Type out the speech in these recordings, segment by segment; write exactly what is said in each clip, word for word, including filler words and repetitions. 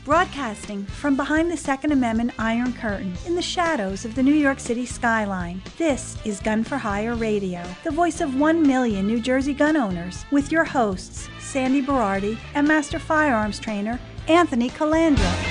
Broadcasting from behind the Second Amendment Iron Curtain in the shadows of the New York City skyline, this is Gun for Hire Radio, the voice of one million New Jersey gun owners, with your hosts, Sandy Berardi and Master Firearms Trainer, Anthony Calandra.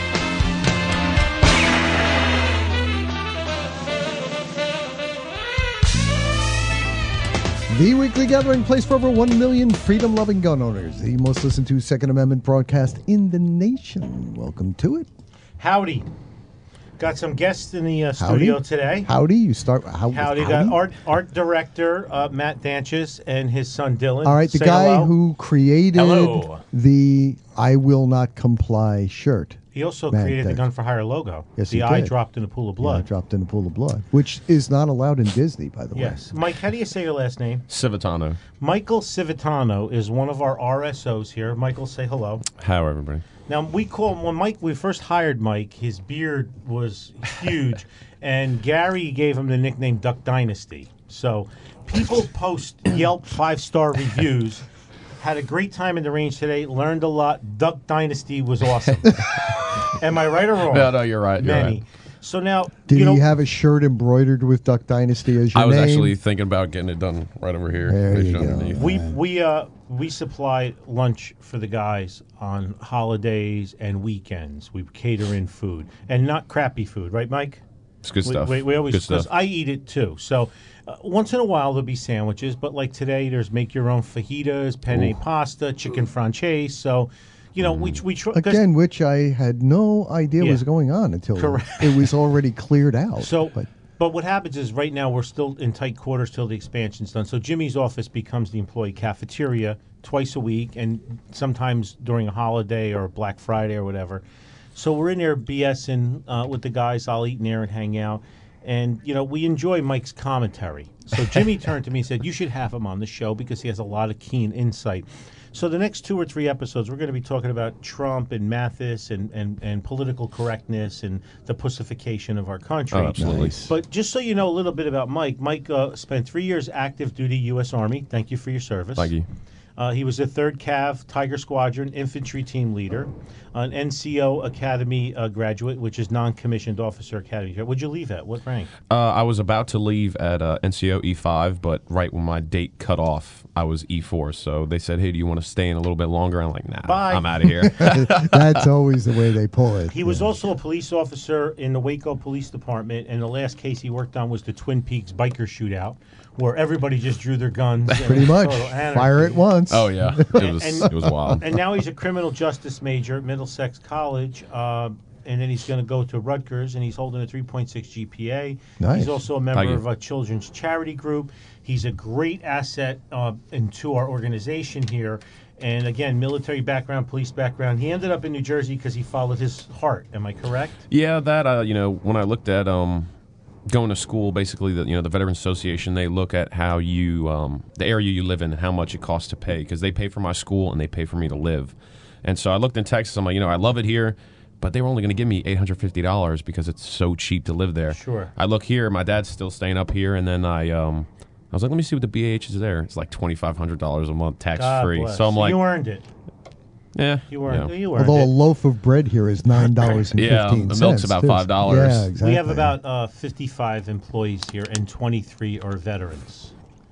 The weekly gathering place for over one million freedom-loving gun owners. The most listened to Second Amendment broadcast in the nation. Welcome to it. Howdy. Got some guests in the uh, studio Howdy. today. Howdy. You start. How, Howdy. howdy? Got art art director uh, Matt Danches and his son Dylan. All right, the Say guy hello. who created Hello. the I Will Not Comply shirt. He also Matt created the Danches. Gun for Hire logo. Yes, the he eye did. dropped in a pool of Yeah, blood. dropped in a pool of blood, which is not allowed in Disney, by the way. Yes. Mike, how do you say your last name? Civitano. Michael Civitano is one of our R S Os here. Michael, say hello. How, everybody? Now, we call him, when Mike, we first hired Mike, his beard was huge, and Gary gave him the nickname Duck Dynasty. So people post Yelp five-star reviews. Had a great time in the range today, learned a lot. Duck Dynasty was awesome. Am I right or wrong? No, no, you're right. You're Many. right. So now, Did you know, he have a shirt embroidered with Duck Dynasty as your I was name? actually thinking about getting it done right over here. There right you go. underneath. we we uh we supply lunch for the guys on holidays and weekends. We cater in food and not crappy food, right, Mike? It's good We, stuff. we, we always, good stuff. 'cause I eat it too. So uh, once in a while there'll be sandwiches, but like today there's make your own fajitas, penne pasta, chicken franchise. So, you know, we we try. Again, which I had no idea Yeah. was going on until Correct. it was already cleared out. So, but but what happens is right now we're still in tight quarters till the expansion's done. So Jimmy's office becomes the employee cafeteria twice a week, and sometimes during a holiday or a Black Friday or whatever. So we're in there BSing uh, with the guys. I'll eat in there and hang out. And, you know, we enjoy Mike's commentary. So Jimmy turned to me and said, you should have him on the show because he has a lot of keen insight. So the next two or three episodes, we're going to be talking about Trump and Mathis and, and, and political correctness and the pussification of our country. Oh, absolutely. Nice. But just so you know a little bit about Mike, Mike uh, spent three years active duty U S Army. Thank you for your service. Thank you. Uh, he was a third Cav Tiger Squadron infantry team leader, an N C O Academy uh, graduate, which is non-commissioned officer academy. What'd you leave at? What rank? Uh, I was about to leave at uh, N C O E five, but right when my date cut off, I was E four. So they said, hey, do you want to stay in a little bit longer? I'm like, nah, Bye. I'm out of here. that's always the way they pull it. He was yeah. also a police officer in the Waco Police Department, and the last case he worked on was the Twin Peaks biker shootout, where everybody just drew their guns. and Pretty it was much. total anarchy. Fire it once. Oh, yeah. It was, And- it was wild. And now he's a criminal justice major at Middlesex College, uh, and then he's going to go to Rutgers, and he's holding a three point six G P A. Nice. He's also a Thank member you. of a children's charity group. He's a great asset uh, into our organization here. And again, military background, police background. He ended up in New Jersey because he followed his heart. Am I correct? Yeah, that, uh, you know, when I looked at um, going to school, basically, the, you know, the Veterans Association, they look at how you, um, the area you live in and how much it costs to pay, because they pay for my school and they pay for me to live. And so I looked in Texas, I'm like, you know, I love it here, but they were only going to give me eight hundred fifty dollars because it's so cheap to live there. Sure. I look here, my dad's still staying up here, and then I um, I was like, let me see what the B A H is there. It's like twenty-five hundred dollars a month, God tax-free. bless. So I'm like, you earned it. yeah. You earned, yeah. you earned Although a it. loaf of bread here is nine dollars and Yeah, fifteen the cents. milk's about too. five dollars. Yeah, exactly. We have about uh, fifty-five employees here, and twenty-three are veterans.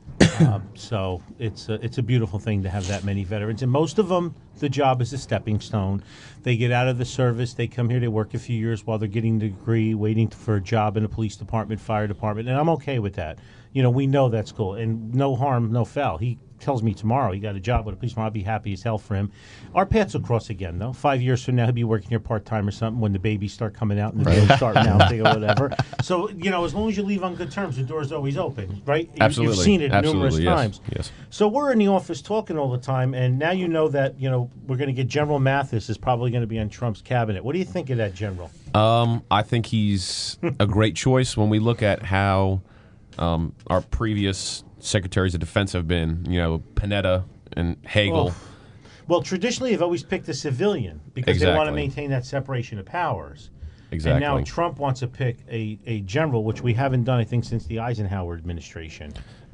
um, so it's a, it's a beautiful thing to have that many veterans, and most of them, the job is a stepping stone. They get out of the service, they come here, they work a few years while they're getting a degree, waiting for a job in the police department, fire department, and I'm okay with that. You know, we know that's cool, and no harm, no foul. He tells me tomorrow he got a job with a policeman, I'll be happy as hell for him. Our paths will cross again, though. Five years from now, he'll be working here part-time or something when the babies start coming out and the deals start mounting or whatever. So, you know, as long as you leave on good terms, the door's always open, right? You- Absolutely. You've seen it Absolutely, numerous yes, times. yes. So we're in the office talking all the time, and now you know that, you know, we're going to get General Mathis is probably going to be on Trump's cabinet. What do you think of that, General? Um, I think he's a great choice when we look at how um, our previous secretaries of defense have been. You know, Panetta and Hagel. Well, well, traditionally, they've always picked a civilian because they want to Exactly. maintain that separation of powers. Exactly. And now Trump wants to pick a, a general, which we haven't done, I think, since the Eisenhower administration.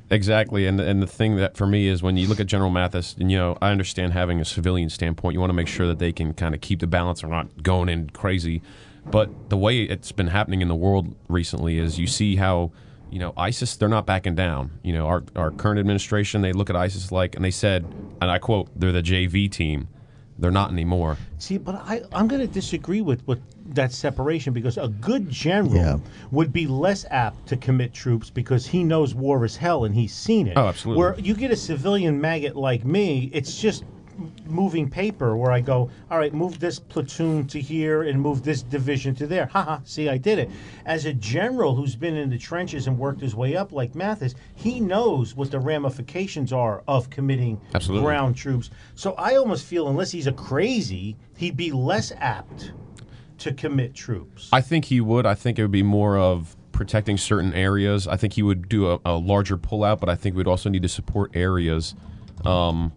Exactly, and and the thing that for me is when you look at General Mathis, and you know, I understand having a civilian standpoint, you want to make sure that they can kind of keep the balance or not going in crazy. But the way it's been happening in the world recently is you see how, you know, ISIS, they're not backing down. You know, our our current administration, they look at ISIS like, and they said, and I quote, they're the J V team. They're not anymore. See, but I, I'm going to disagree with, with that separation because a good general Yeah. would be less apt to commit troops because he knows war is hell and he's seen it. Oh, absolutely. Where you get a civilian maggot like me, it's just moving paper where I go, all right, move this platoon to here and move this division to there. Haha, see, I did it. As a general who's been in the trenches and worked his way up like Mathis, he knows what the ramifications are of committing Absolutely. ground troops. So I almost feel, unless he's a crazy, he'd be less apt to commit troops. I think he would. I think it would be more of protecting certain areas. I think he would do a, a larger pullout, but I think we'd also need to support areas um,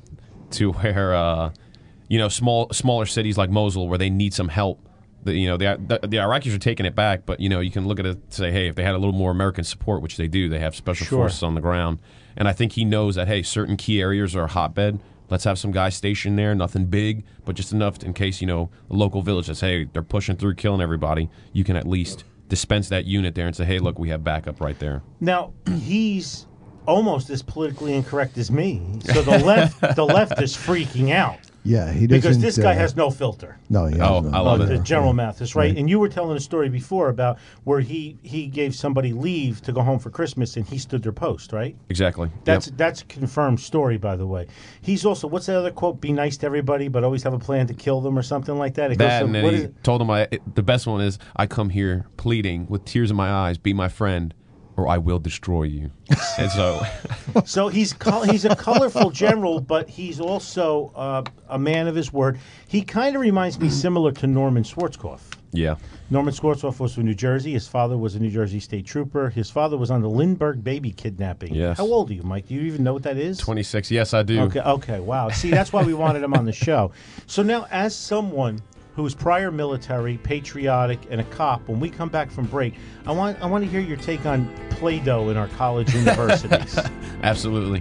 to where, uh, you know, small smaller cities like Mosul where they need some help. The, you know, the, the the Iraqis are taking it back, but, you know, you can look at it and say, hey, if they had a little more American support, which they do, they have special Sure. forces on the ground. And I think he knows that, hey, certain key areas are a hotbed. Let's have some guys stationed there, nothing big, but just enough in case, you know, a local village says, hey, they're pushing through, killing everybody. You can at least dispense that unit there and say, hey, look, we have backup right there. Now, he's almost as politically incorrect as me. So the left the left is freaking out. Yeah, he doesn't. Because this guy uh, has no filter. No, he Oh, hasn't. I love Uh, it. the General Mathis, right? Right. And you were telling a story before about where he, he gave somebody leave to go home for Christmas and he stood their post, right? Exactly. That's Yep. that's a confirmed story, by the way. He's also, what's that other quote? Be nice to everybody, but always have a plan to kill them or something like that. It That, goes and to, then what he is it? told him, I, it, the best one is, I come here pleading with tears in my eyes, be my friend, or I will destroy you. And so, So he's col- he's a colorful general, but he's also uh, a man of his word. He kind of reminds me similar to Norman Schwarzkopf. yeah. Norman Schwarzkopf was from New Jersey. His father was a New Jersey state trooper. His father was on the Lindbergh baby kidnapping. Yes. How old are you, Mike? Do you even know what that is? twenty-six, yes, I do. Okay, okay, wow. See, that's why we wanted him on the show. So now, as someone who's prior military, patriotic, and a cop, when we come back from break, I want I want to hear your take on Play-Doh in our college universities. Absolutely.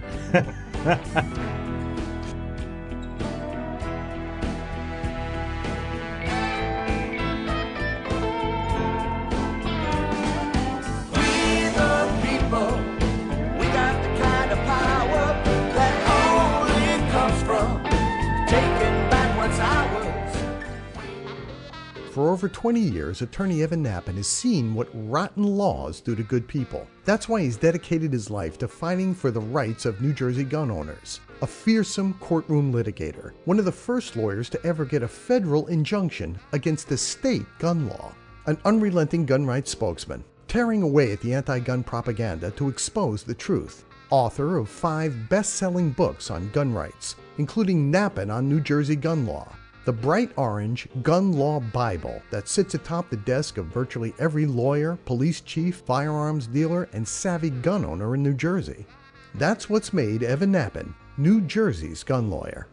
For over twenty years, attorney Evan Nappen has seen what rotten laws do to good people. That's why he's dedicated his life to fighting for the rights of New Jersey gun owners. A fearsome courtroom litigator, one of the first lawyers to ever get a federal injunction against the state gun law. An unrelenting gun rights spokesman, tearing away at the anti-gun propaganda to expose the truth. Author of five best-selling books on gun rights, including Nappen on New Jersey gun law, the bright orange Gun Law Bible that sits atop the desk of virtually every lawyer, police chief, firearms dealer, and savvy gun owner in New Jersey. That's what's made Evan Nappen New Jersey's gun lawyer.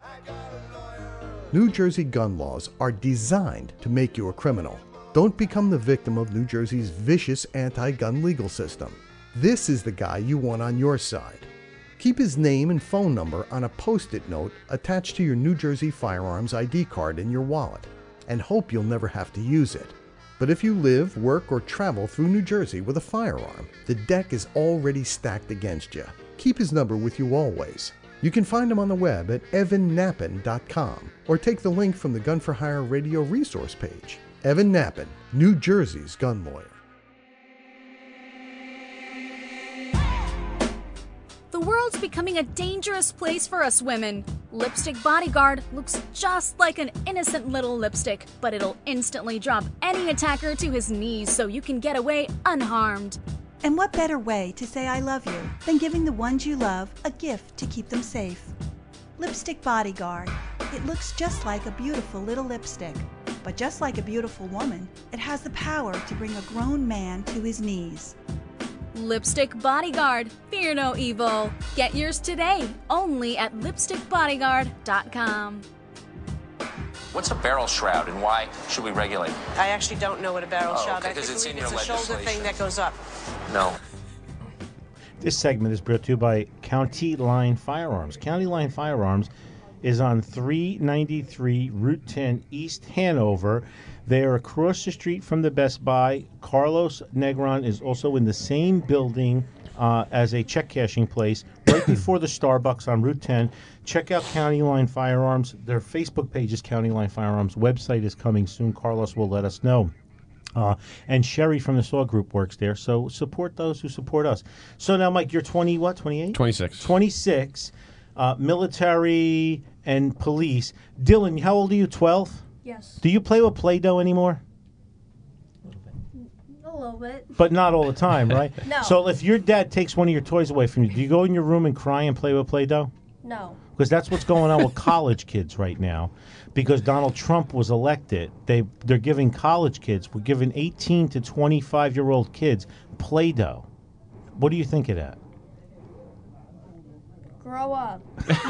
New Jersey gun laws are designed to make you a criminal. Don't become the victim of New Jersey's vicious anti-gun legal system. This is the guy you want on your side. Keep his name and phone number on a post-it note attached to your New Jersey firearms I D card in your wallet, and hope you'll never have to use it. But if you live, work, or travel through New Jersey with a firearm, the deck is already stacked against you. Keep his number with you always. You can find him on the web at evan nappen dot com, or take the link from the Gun for Hire radio resource page. Evan Nappen, New Jersey's gun lawyer. The world's becoming a dangerous place for us women. Lipstick Bodyguard looks just like an innocent little lipstick, but it'll instantly drop any attacker to his knees so you can get away unharmed. And what better way to say I love you than giving the ones you love a gift to keep them safe? Lipstick Bodyguard. It looks just like a beautiful little lipstick. But just like a beautiful woman, it has the power to bring a grown man to his knees. Lipstick Bodyguard. Fear no evil. Get yours today, only at lipstick bodyguard dot com. What's a barrel shroud and why should we regulate? I actually don't know what a barrel Oh, shroud okay, is. 'cause I it's in believe your it's a shoulder thing legislation. that goes up. No. This segment is brought to you by County Line Firearms. County Line Firearms is on three ninety-three Route ten East Hanover. They are across the street from the Best Buy. Carlos Negron is also in the same building uh, as a check cashing place right before the Starbucks on Route ten. Check out County Line Firearms. Their Facebook page is County Line Firearms. Website is coming soon. Carlos will let us know. Uh, and Sherry from the Saw Group works there, so support those who support us. So now, Mike, you're twenty, what, twenty-eight? twenty-six. twenty-six, uh, military and police. Dylan, how old are you, twelve? Yes. Do you play with Play-Doh anymore? A little bit. But not all the time, right? No. So if your dad takes one of your toys away from you, do you go in your room and cry and play with Play-Doh? No. Because that's what's going on with college kids right now. Because Donald Trump was elected, they they're giving college kids, we're giving eighteen to twenty-five year old kids Play-Doh. What do you think of that? Grow up. Nice.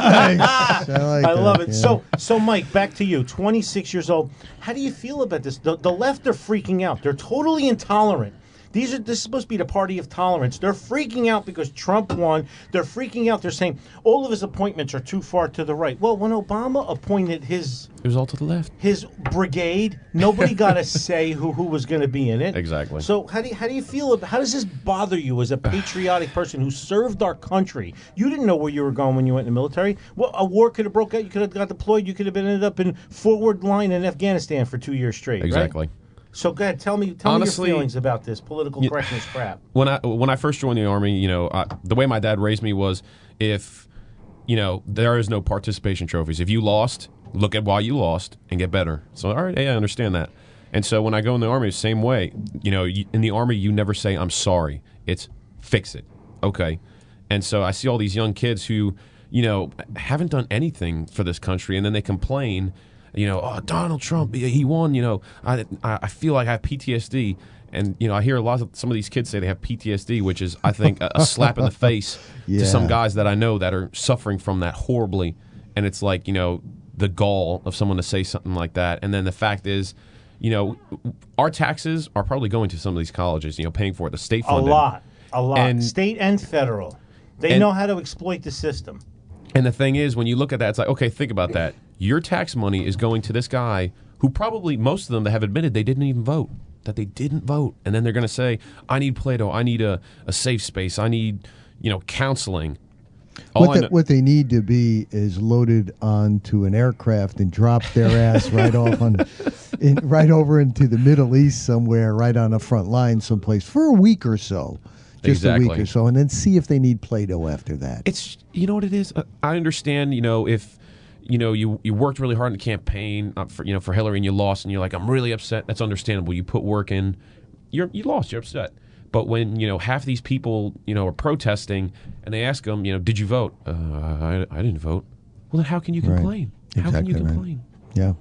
I, like I that, love it. yeah. So, so Mike, back to you. twenty-six years old. How do you feel about this? The, the left are freaking out. They're totally intolerant. These are this is supposed to be the party of tolerance. They're freaking out because Trump won. They're freaking out. They're saying all of his appointments are too far to the right. Well, when Obama appointed his It was all to the left. his brigade, nobody got to say who, who was going to be in it. Exactly. So how do you, how do you feel about, how does this bother you as a patriotic person who served our country? You didn't know where you were going when you went in the military. Well, a war could have broke out. You could have got deployed. You could have been ended up in forward line in Afghanistan for two years straight. Exactly. Right? So go ahead, tell me, tell Honestly, me your feelings about this political correctness crap. When I when I first joined the Army, you know, I, the way my dad raised me was, if, you know, there is no participation trophies. If you lost, look at why you lost and get better. So, all right, hey, I understand that. And so when I go in the Army, the same way. You know, you, in the Army, you never say, I'm sorry. It's fix it. Okay. And so I see all these young kids who, you know, haven't done anything for this country, and then they complain, you know, oh, Donald Trump, he won, you know, I, I feel like I have P T S D. And, you know, I hear a lot of some of these kids say they have P T S D, which is, I think, a, a slap in the face Yeah. to some guys that I know that are suffering from that horribly. And it's like, you know, the gall of someone to say something like that. And then the fact is, you know, our taxes are probably going to some of these colleges, you know, paying for it. The state A funded. lot, a lot. And- State and federal. They and- know how to exploit the system. And the thing is, when you look at that, it's like, okay, think about that. Your tax money is going to this guy who probably, most of them that have admitted they didn't even vote, that they didn't vote. And then they're going to say, I need Play-Doh, I need a, a safe space, I need, you know, counseling. All I What, know- the, what they need to be is loaded onto an aircraft and drop their ass right off on, in, right over into the Middle East somewhere, right on the front line someplace for a week or so. Just a week Exactly. or so, and then see if they need Play-Doh after that. It's, you know what it is? Uh, I understand, you know, if, you know, you, you worked really hard in the campaign uh, for, you know, for Hillary and you lost and you're like, I'm really upset. That's understandable. You put work in, you're, you lost, you're upset. But when, you know, half these people, you know, are protesting and they ask them, you know, did you vote? Uh, I, I didn't vote. Well, then how can you Right. complain? How can you Exactly right. complain? Yeah.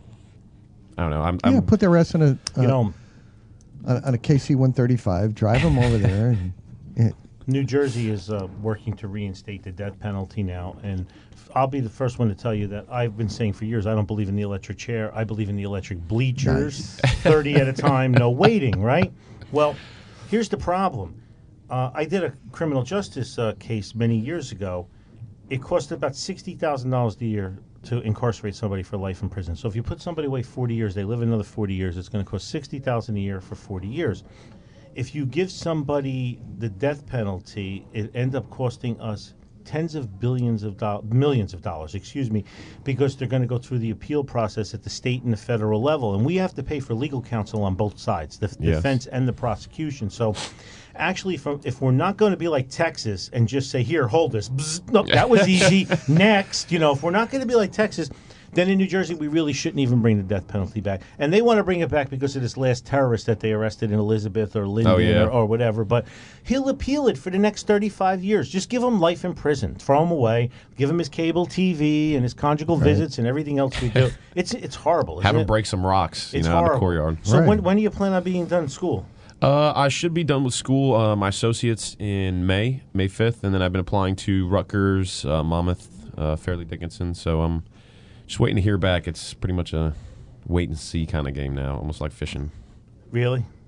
I don't know. I'm, Yeah, I'm put their ass on a, uh, You know, on, on a K C one thirty-five, drive them over there. And, yeah. New Jersey is uh, working to reinstate the death penalty now, and f- I'll be the first one to tell you that I've been saying for years I don't believe in the electric chair. I believe in the electric bleachers, thirty at a time, no waiting, right? Well, here's the problem. Uh, I did a criminal justice uh, case many years ago. It cost about sixty thousand dollars a year to incarcerate somebody for life in prison. So if you put somebody away forty years, they live another forty years, it's going to cost sixty thousand dollars a year for forty years. If you give somebody the death penalty, it ends up costing us tens of billions of dollars, millions of dollars, excuse me, because they're going to go through the appeal process at the state and the federal level. And we have to pay for legal counsel on both sides, the f- Yes. defense and the prosecution. So actually, from, if we're not going to be like Texas and just say, here, hold this, bzz, no, that was easy, next, you know, if we're not going to be like Texas, then in New Jersey, we really shouldn't even bring the death penalty back. And they want to bring it back because of this last terrorist that they arrested in Elizabeth or Linden Oh, yeah. or, or whatever. But he'll appeal it for the next thirty-five years. Just give him life in prison. Throw him away. Give him his cable T V and his conjugal visits and everything else we do. It's it's horrible. have isn't him it? break some rocks, you It's know, out in the horrible. courtyard. So Right. when, when do you plan on being done in school? Uh, I should be done with school, uh, my associates in May, May fifth, and then I've been applying to Rutgers, uh, Monmouth, uh, Fairleigh Dickinson, so I'm just waiting to hear back. It's pretty much a wait and see kind of game now, almost like fishing. Really?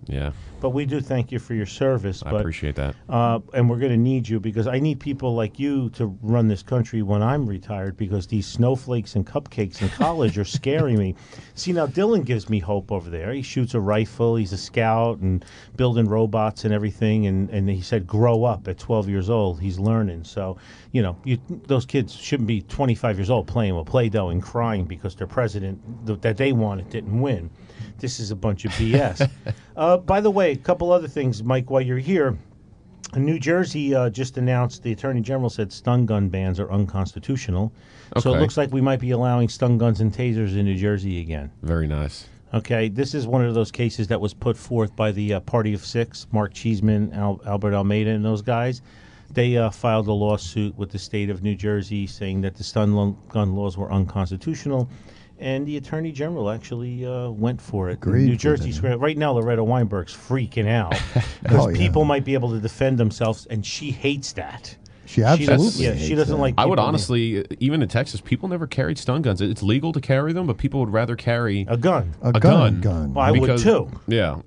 Yeah. But we do thank you for your service. I but, appreciate that. Uh, and we're going to need you because I need people like you to run this country when I'm retired because these snowflakes and cupcakes in college are scaring me. See, now Dylan gives me hope over there. He shoots a rifle. He's a scout and building robots and everything. And, and he said grow up at twelve years old. He's learning. So, you know, you, those kids shouldn't be twenty-five years old playing with Play-Doh and crying because their president th- that they wanted didn't win. This is a bunch of B S. uh, by the way, a couple other things, Mike, while you're here. New Jersey uh, just announced, the Attorney General said stun gun bans are unconstitutional. So it Okay. looks like we might be allowing stun guns and tasers in New Jersey again. Very nice. Okay, this is one of those cases that was put forth by the uh, Party of Six, Mark Cheeseman, Al- Albert Almeida, and those guys. They uh, filed a lawsuit with the state of New Jersey saying that the stun lo- gun laws were unconstitutional. And the Attorney General actually uh, went for it. Agreed New with Jersey it. Square. Right now, Loretta Weinberg's freaking out because Oh, yeah. people might be able to defend themselves, and she hates that. She She doesn't, absolutely yeah, hates she doesn't that. like. I would people- honestly, even in Texas, people never carried stun guns. It's legal to carry them, but people would rather carry a gun. a, a gun, gun. gun. Well, I would because- too. Yeah.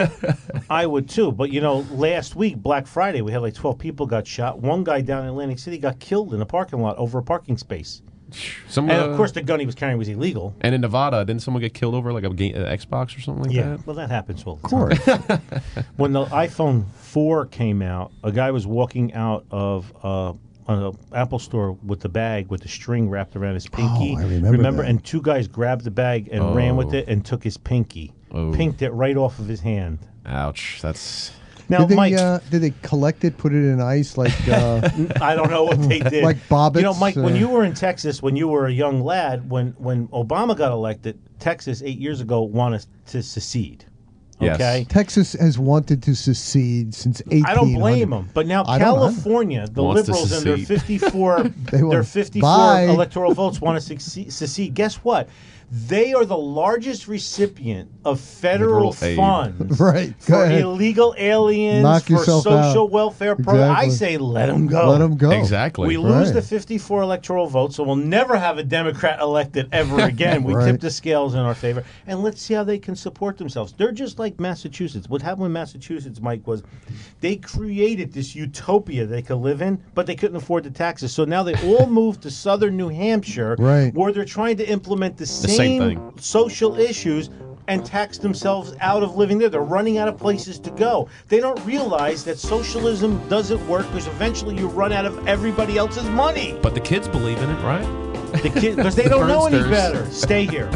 I would too. But you know, last week, Black Friday, we had like twelve people got shot. One guy down in Atlantic City got killed in a parking lot over a parking space. Some, And uh, of course, the gun he was carrying was illegal. and in Nevada, didn't someone get killed over like a game, uh, Xbox or something like Yeah, that? well, that happens all the Of course. When the iPhone four came out, a guy was walking out of uh, an Apple store with the bag with the string wrapped around his pinky. Oh, I remember that. And two guys grabbed the bag and ran with Oh. it and took his pinky, Oh. pinked it right off of his hand. Ouch. That's Now, did they Mike, uh, did they collect it, put it in ice like uh, I don't know what they did. Like Bobbits, You know, Mike, when uh, you were in Texas, when you were a young lad, when when Obama got elected, Texas eight years ago wanted to secede. Yes. Okay. Texas has wanted to secede since eighteen hundred. I don't blame them, but now I don't either. California, the Wants to liberals and their secede. fifty-four, They their want- fifty-four Bye. electoral votes want to secede, secede. Guess what? They are the largest recipient of federal Federal aid. funds Right, go for ahead. illegal aliens, Knock for yourself social out. welfare programs. I Exactly. say let them go. Let them go. exactly. We lose Right. the fifty-four electoral votes, so we'll never have a Democrat elected ever again. We Right. tip the scales in our favor, and let's see how they can support themselves. They're just like Massachusetts. What happened with Massachusetts, Mike, was they created this utopia they could live in, but they couldn't afford the taxes. So now they all moved to southern New Hampshire, Right. where they're trying to implement the same, same thing. social issues and tax themselves out of living there. They're running out of places to go. They don't realize that socialism doesn't work because eventually you run out of everybody else's money. But the kids believe in it, right? The kid, because they The don't know any Burnsters. better. Stay here.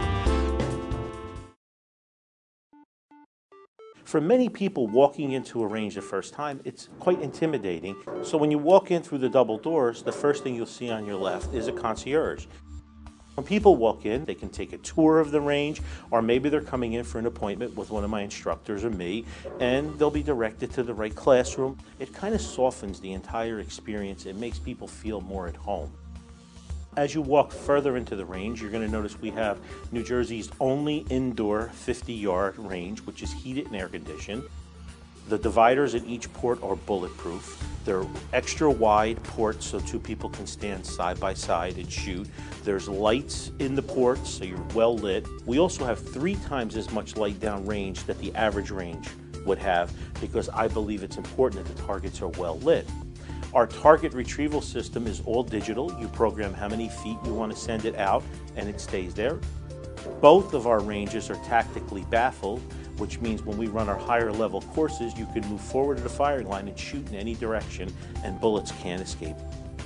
For many people walking into a range the first time, it's quite intimidating. So when you walk in through the double doors, the first thing you'll see on your left is a concierge. When people walk in, they can take a tour of the range, or maybe they're coming in for an appointment with one of my instructors or me, and they'll be directed to the right classroom. It kind of softens the entire experience. It makes people feel more at home. As you walk further into the range, you're going to notice we have New Jersey's only indoor fifty-yard range, which is heated and air-conditioned. The dividers in each port are bulletproof. They're extra wide ports so two people can stand side by side and shoot. There's lights in the ports so you're well lit. We also have three times as much light down range that the average range would have because I believe it's important that the targets are well lit. Our target retrieval system is all digital. You program how many feet you want to send it out and it stays there. Both of our ranges are tactically baffled, which means when we run our higher level courses, you can move forward to the firing line and shoot in any direction and bullets can't escape.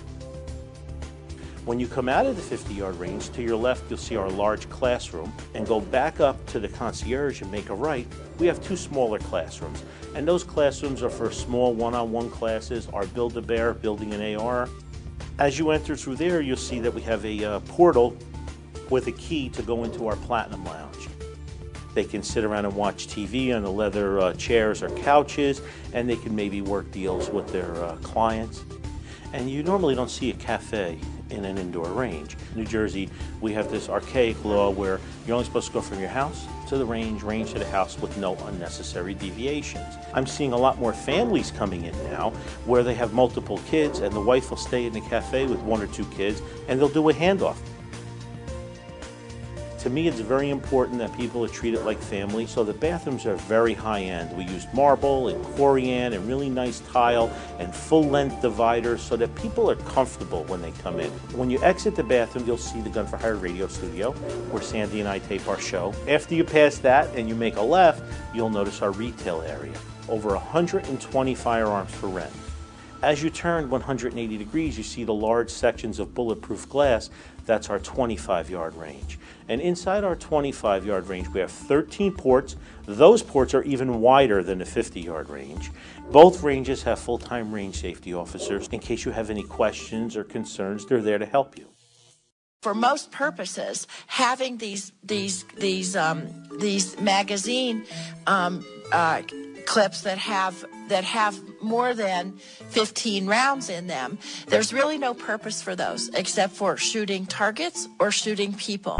When you come out of the fifty-yard range, to your left you'll see our large classroom, and go back up to the concierge and make a right. We have two smaller classrooms, and those classrooms are for small one-on-one classes, our Build-A-Bear, building an A R. As you enter through there, you'll see that we have a uh, portal with a key to go into our Platinum Lounge. They can sit around and watch T V on the leather uh, chairs or couches, and they can maybe work deals with their uh, clients. And you normally don't see a cafe in an indoor range. New Jersey, we have this archaic law where you're only supposed to go from your house to the range, range to the house with no unnecessary deviations. I'm seeing a lot more families coming in now where they have multiple kids and the wife will stay in the cafe with one or two kids and they'll do a handoff. To me, it's very important that people are treated like family, so the bathrooms are very high-end. We used marble and corian and really nice tile and full-length dividers so that people are comfortable when they come in. When you exit the bathroom, you'll see the Gun for Hire radio studio, where Sandy and I tape our show. After you pass that and you make a left, you'll notice our retail area. Over one hundred twenty firearms for rent. As you turn one hundred eighty degrees, you see the large sections of bulletproof glass. That's our twenty-five yard range. And inside our twenty-five yard range, we have thirteen ports. Those ports are even wider than the fifty yard range. Both ranges have full-time range safety officers. In case you have any questions or concerns, they're there to help you. For most purposes, having these these these um, these magazine um, uh, clips that have that have more than fifteen rounds in them, there's really no purpose for those except for shooting targets or shooting people.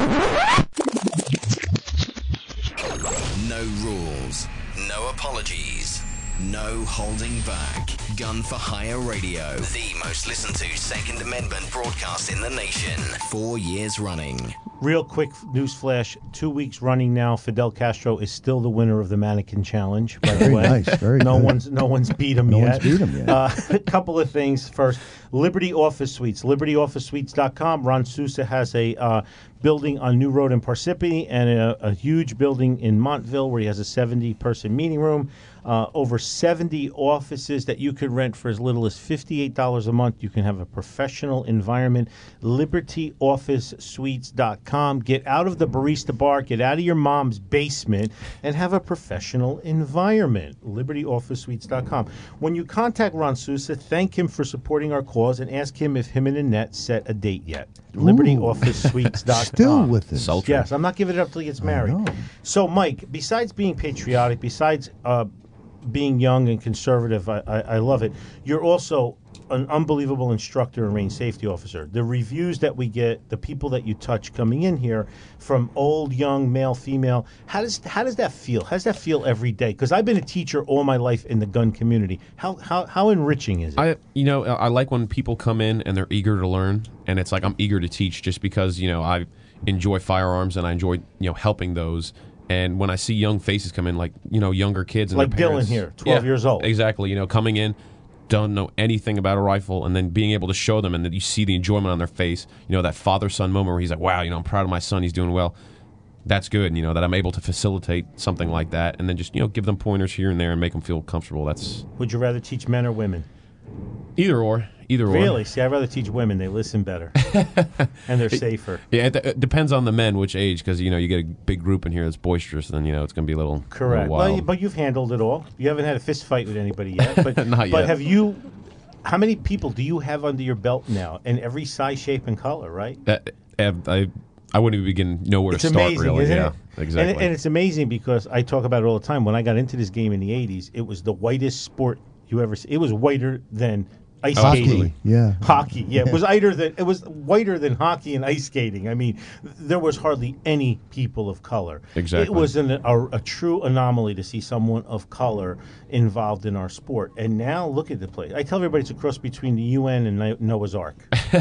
No rules, no apologies, no holding back. Gun for Hire Radio, the most listened to Second Amendment broadcast in the nation. Four years running. Real quick news flash, two weeks running now, Fidel Castro is still the winner of the Mannequin Challenge, by the Very way. nice, very no good. one's no one's beat him No yet. one's beat him yet. Uh, a couple of things. First, Liberty Office Suites, liberty office suites dot com. Ron Sousa has a uh, building on New Road in Parsippany and a, a huge building in Montville where he has a seventy person meeting room. Uh, over seventy offices that you could rent for as little as fifty-eight dollars a month. You can have a professional environment. liberty office suites dot com. Get out of the barista bar, get out of your mom's basement, and have a professional environment. liberty office suites dot com. When you contact Ron Sousa, thank him for supporting our cause and ask him if him and Annette set a date yet. liberty office suites dot com. Still with this. Sultry. Yes, I'm not giving it up till he gets married. know. So, Mike, besides being patriotic, besides uh, being young and conservative, I, I, I love it. You're also an unbelievable instructor and range safety officer. The reviews that we get, the people that you touch coming in here, from old, young, male, female, how does how does that feel? How does that feel every day? Because I've been a teacher all my life in the gun community. How how how enriching is it? I, you know, I like when people come in and they're eager to learn, and it's like I'm eager to teach just because, you know, I enjoy firearms and I enjoy, you know, helping those. And when I see young faces come in, like, you know, younger kids and Like their parents, Dylan here, twelve years old. Exactly, you know, coming in, don't know anything about a rifle, and then being able to show them and that you see the enjoyment on their face, you know, that father-son moment where he's like, wow, you know, I'm proud of my son, he's doing well. That's good, you know, that I'm able to facilitate something like that and then just, you know, give them pointers here and there and make them feel comfortable. That's Would you rather teach men or women? either or. Either or. Really? See, I'd rather teach women. They listen better. And they're safer. Yeah, it, it depends on the men, which age, because, you know, you get a big group in here that's boisterous, then, you know, it's going to be a little, Correct. little Well, wild. you- but you've handled it all. You haven't had a fist fight with anybody yet. But, Not but yet. have you, how many people do you have under your belt now? In every size, shape, and color, right? That, I, I wouldn't even begin know where It's to start, amazing, really. isn't yeah, it? exactly. And, and it's amazing because I talk about it all the time. When I got into this game in the eighties, it was the whitest sport you ever see. It was whiter than ice Hockey, skating. yeah. Hockey, yeah. It was whiter than it was whiter than hockey and ice skating. I mean, th- there was hardly any people of color. Exactly. It was an, a, a true anomaly to see someone of color involved in our sport. And now look at the place. I tell everybody it's a cross between the U N and Ni- Noah's Ark.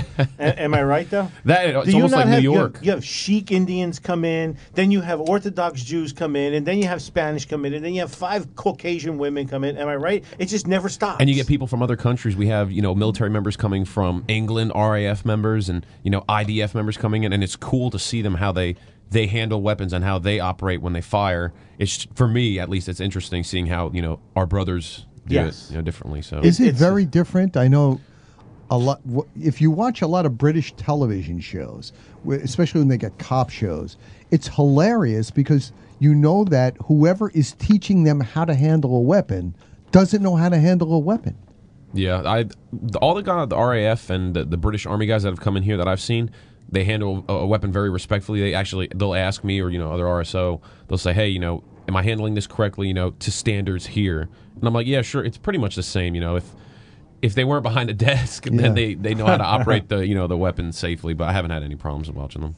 a- am I right, though? That- it's Do you almost not like New have- you have- York. You have Sikh Indians come in, then you have Orthodox Jews come in, and then you have Spanish come in, and then you have five Caucasian women come in. Am I right? It just never stops. And you get people from other countries. We have, you know, military members coming from England, R A F members, and, you know, I D F members coming in, and it's cool to see them how they they handle weapons and how they operate when they fire. It's, for me at least, it's interesting seeing how, you know, our brothers do Yes. it, you know, differently. So Is it It's- very different? I know a lot. wh- If you watch a lot of British television shows, wh- especially when they get cop shows, it's hilarious because you know that whoever is teaching them how to handle a weapon doesn't know how to handle a weapon. yeah, I the, all the guys, the R A F and the, the British Army guys that have come in here that I've seen, they handle a, a weapon very respectfully. They actually they'll ask me or, you know, other R S O, they'll say, hey, you know, am I handling this correctly? You know, to standards here, and I'm like, yeah, sure, it's pretty much the same. You know, if if they weren't behind a desk, Yeah. then they, they know how to operate the, you know, the weapon safely. But I haven't had any problems with watching them.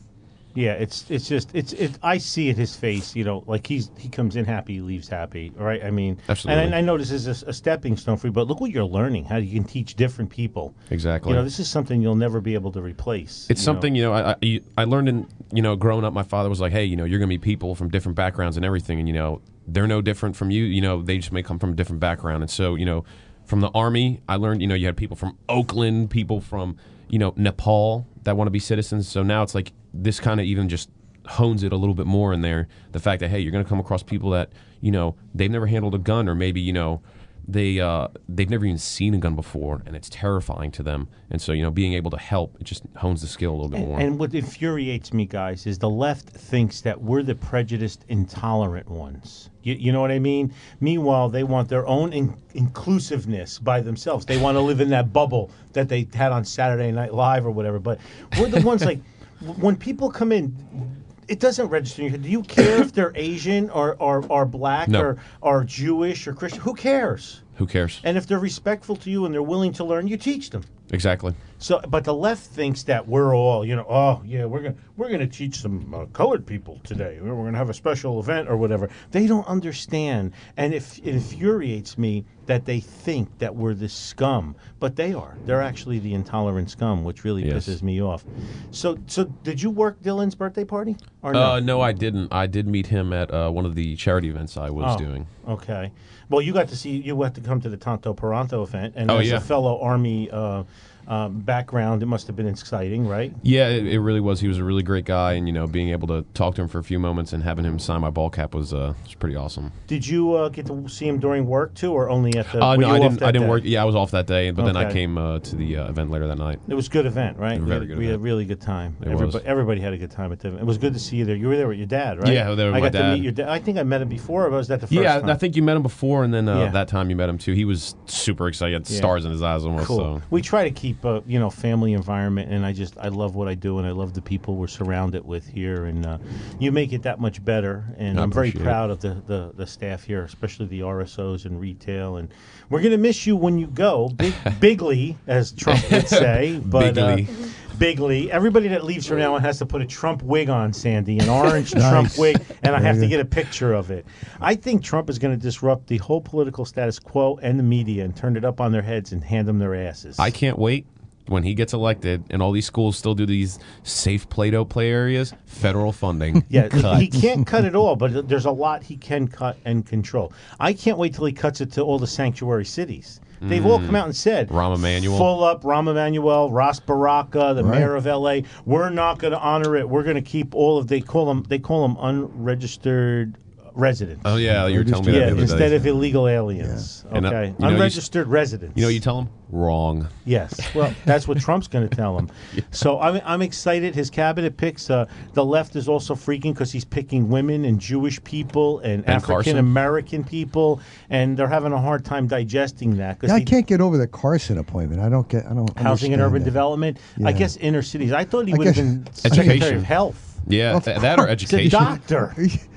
Yeah, it's it's just it's it. I see it his face, you know, like he's he comes in happy, he leaves happy, right? I mean, Absolutely. And I, I know this is a, a stepping stone for you, but look what you're learning. How you can teach different people. Exactly. You know, this is something you'll never be able to replace. It's you something, know? you know, I, I I learned in, you know, growing up, my father was like, hey, you know, you're going to meet people from different backgrounds and everything. And, you know, they're no different from you. You know, they just may come from a different background. And so, you know, from the Army, I learned, you know, you had people from Oakland, people from, you know, Nepal that want to be citizens. So now it's like this kind of even just hones it a little bit more in there. The fact that, hey, you're going to come across people that, you know, they've never handled a gun, or maybe, you know, they uh, they've never even seen a gun before, and it's terrifying to them. And so, you know, being able to help, it just hones the skill a little bit And, more. and what infuriates me, guys, is the left thinks that we're the prejudiced, intolerant ones. You, you know what I mean? Meanwhile, they want their own in- inclusiveness by themselves. They want to live in that bubble that they had on Saturday Night Live or whatever. But we're the ones like, when people come in, it doesn't register in your head. Do you care if they're Asian or, or, or black No. or, or Jewish or Christian? Who cares? Who cares? And if they're respectful to you and they're willing to learn, you teach them. Exactly. So, but the left thinks that we're all, you know, oh yeah, we're gonna we're gonna teach some uh, colored people today. We're gonna have a special event or whatever. They don't understand, and if it infuriates me that they think that we're the scum, but they are. They're actually the intolerant scum, which really Yes. pisses me off. So, so did you work Dylan's birthday party or no? Uh, no, I didn't. I did meet him at uh, one of the charity events I was Oh, doing. Okay. Well, you got to see. You had to come to the Tonto Peranto event, and Oh, as yeah. a fellow Army uh, um, background, it must have been exciting, right? Yeah, it, it really was. He was a really great guy, and you know, being able to talk to him for a few moments and having him sign my ball cap was uh, was pretty awesome. Did you uh, get to see him during work too, or only at the? Uh, were no, you I off didn't. that I didn't day? work. Yeah, I was off that day, but then I Okay. came uh, to the uh, event later that night. It was a good event, right? A we very had, good we had a event. really good time. It everybody, was. everybody had a good time at the event. It was good to see you there. You were there with your dad, right? Yeah, there with I my got to dad. meet your dad. I think I met him before, or was that the first Yeah, time? I think you met him before, and then uh, Yeah. that time you met him too. He was super excited. He had Yeah. stars in his eyes almost. Cool. So. We try to keep a you know family environment, and I just I love what I do, and I love the people we're surrounded with here, and uh, you make it that much better. And I I'm very appreciate proud of the, the the staff here, especially the R S Os and retail. And we're gonna miss you when you go, big bigly, as Trump would say. But Bigly. Uh, bigly. Everybody that leaves from now on has to put a Trump wig on, Sandy, an orange Trump wig, and I have to get a picture of it. I think Trump is going to disrupt the whole political status quo and the media and turn it up on their heads and hand them their asses. I can't wait when he gets elected and all these schools still do these safe Play-Doh play areas. Federal funding. Yeah, Cut. he can't cut it all, but there's a lot he can cut and control. I can't wait till he cuts it to all the sanctuary cities. They've all come out and said, Rahm Emanuel. full up, Rahm Emanuel, Ross Baraka, the Right. mayor of L A. We're not going to honor it. We're going to keep all of they call them they call them unregistered residents. Oh yeah, you were telling me yeah, that the other instead day. of illegal aliens. And, uh, Okay, you know, you s- unregistered residents. You know, what you tell him wrong. Yes. Well, that's what Trump's going to tell him. So I'm, I'm excited. His cabinet picks. Uh, the left is also freaking because he's picking women and Jewish people and Ben African American people, and they're having a hard time digesting that. 'cause Yeah, I he- can't get over the Carson appointment. I don't get. I don't. Housing and understand urban that. development. I Yeah. guess inner cities. I thought he I would have guess- been Secretary Education. of Health. Yeah, Of th- that or He's a education. doctor.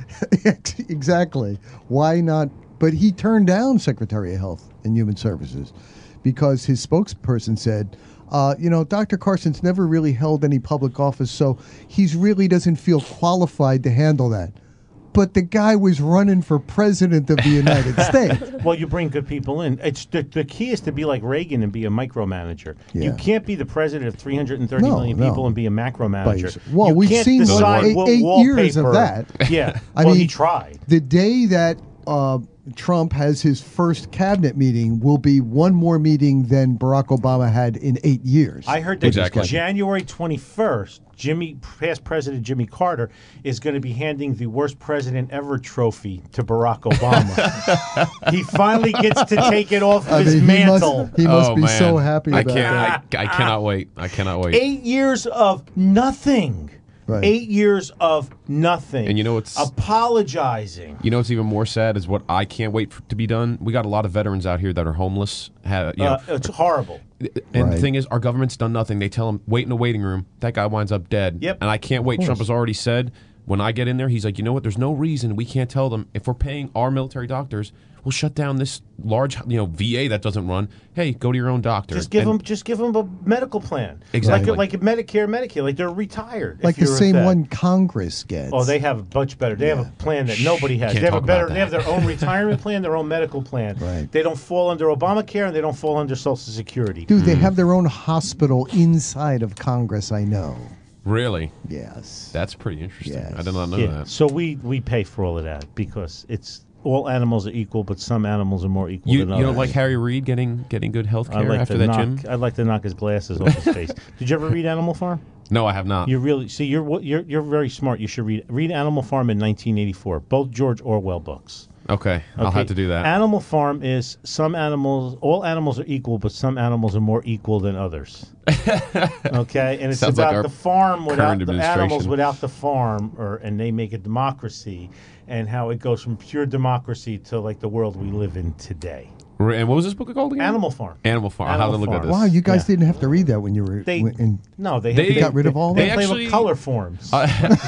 Exactly. Why not? But he turned down Secretary of Health and Human Services because his spokesperson said, uh, you know, Doctor Carson's never really held any public office, so he's really doesn't feel qualified to handle that. But the guy was running for president of the United States. Well, you bring good people in. It's the, the key is to be like Reagan and be a micromanager. You Yeah. can't be the president of three hundred thirty No, million no. people and be a macromanager. But- well, you we've can't seen decide eight- what eight years of wallpaper- that. Yeah. I well, he mean, tried. The day that uh, Trump has his first cabinet meeting will be one more meeting than Barack Obama had in eight years. I heard that Exactly. January twenty-first, Jimmy, past President Jimmy Carter, is going to be handing the worst president ever trophy to Barack Obama. He finally gets to take it off I his mean, he mantle. must, he must oh, be man. so happy I about can't. that. I, I cannot wait. I cannot wait. Eight years of nothing. Right. Eight years of nothing. And you know what's- apologizing. You know what's even more sad is what I can't wait for, to be done. We got a lot of veterans out here that are homeless. Have, you know, Uh, it's horrible. and Right. the thing is, our government's done nothing. They tell them wait in a waiting room. That guy winds up dead. Yep. And I can't wait. Trump has already said when I get in there, he's like, you know what? There's no reason we can't tell them if we're paying our military doctors, we'll shut down this large, you know, V A that doesn't run. Hey, go to your own doctor. Just give And- them, just give them a medical plan. Exactly. Like, like a Medicare, Medicare. Like they're retired. Like if the you're a same vet. one Congress gets. Oh, they have much better. They have a plan that nobody has. Can't They have a talk better. about They have their own retirement plan, their own medical plan. Right. They don't fall under Obamacare and they don't fall under Social Security. Dude, they have their own hospital inside of Congress, I know. Really? Yes. That's pretty interesting. Yes. I did not know Yeah. that. So we we pay for all of that because it's all animals are equal, but some animals are more equal You, than you others. don't like Harry Reid getting getting good health I'd care like after to that knock, gym? I'd like to knock his glasses off his face. Did you ever read Animal Farm? No, I have not. You really see you're what- you're you're very smart. You should read read Animal Farm in nineteen eighty-four. Both George Orwell books. Okay, I'll Okay. have to do that. Animal Farm is some animals, all animals are equal, but some animals are more equal than others. Okay, and it's Sounds like about our the farm without current the animals administration. without the farm, or and they make a democracy, and how it goes from pure democracy to like the world we live in today. Re- And what was this book called again? Animal Farm. Animal Farm. I'll have to Animal look at Farm. this. Wow, you guys Yeah. didn't have to read that when you were They in. no, they, They they got rid of all they that? play actually- with color forms. Uh,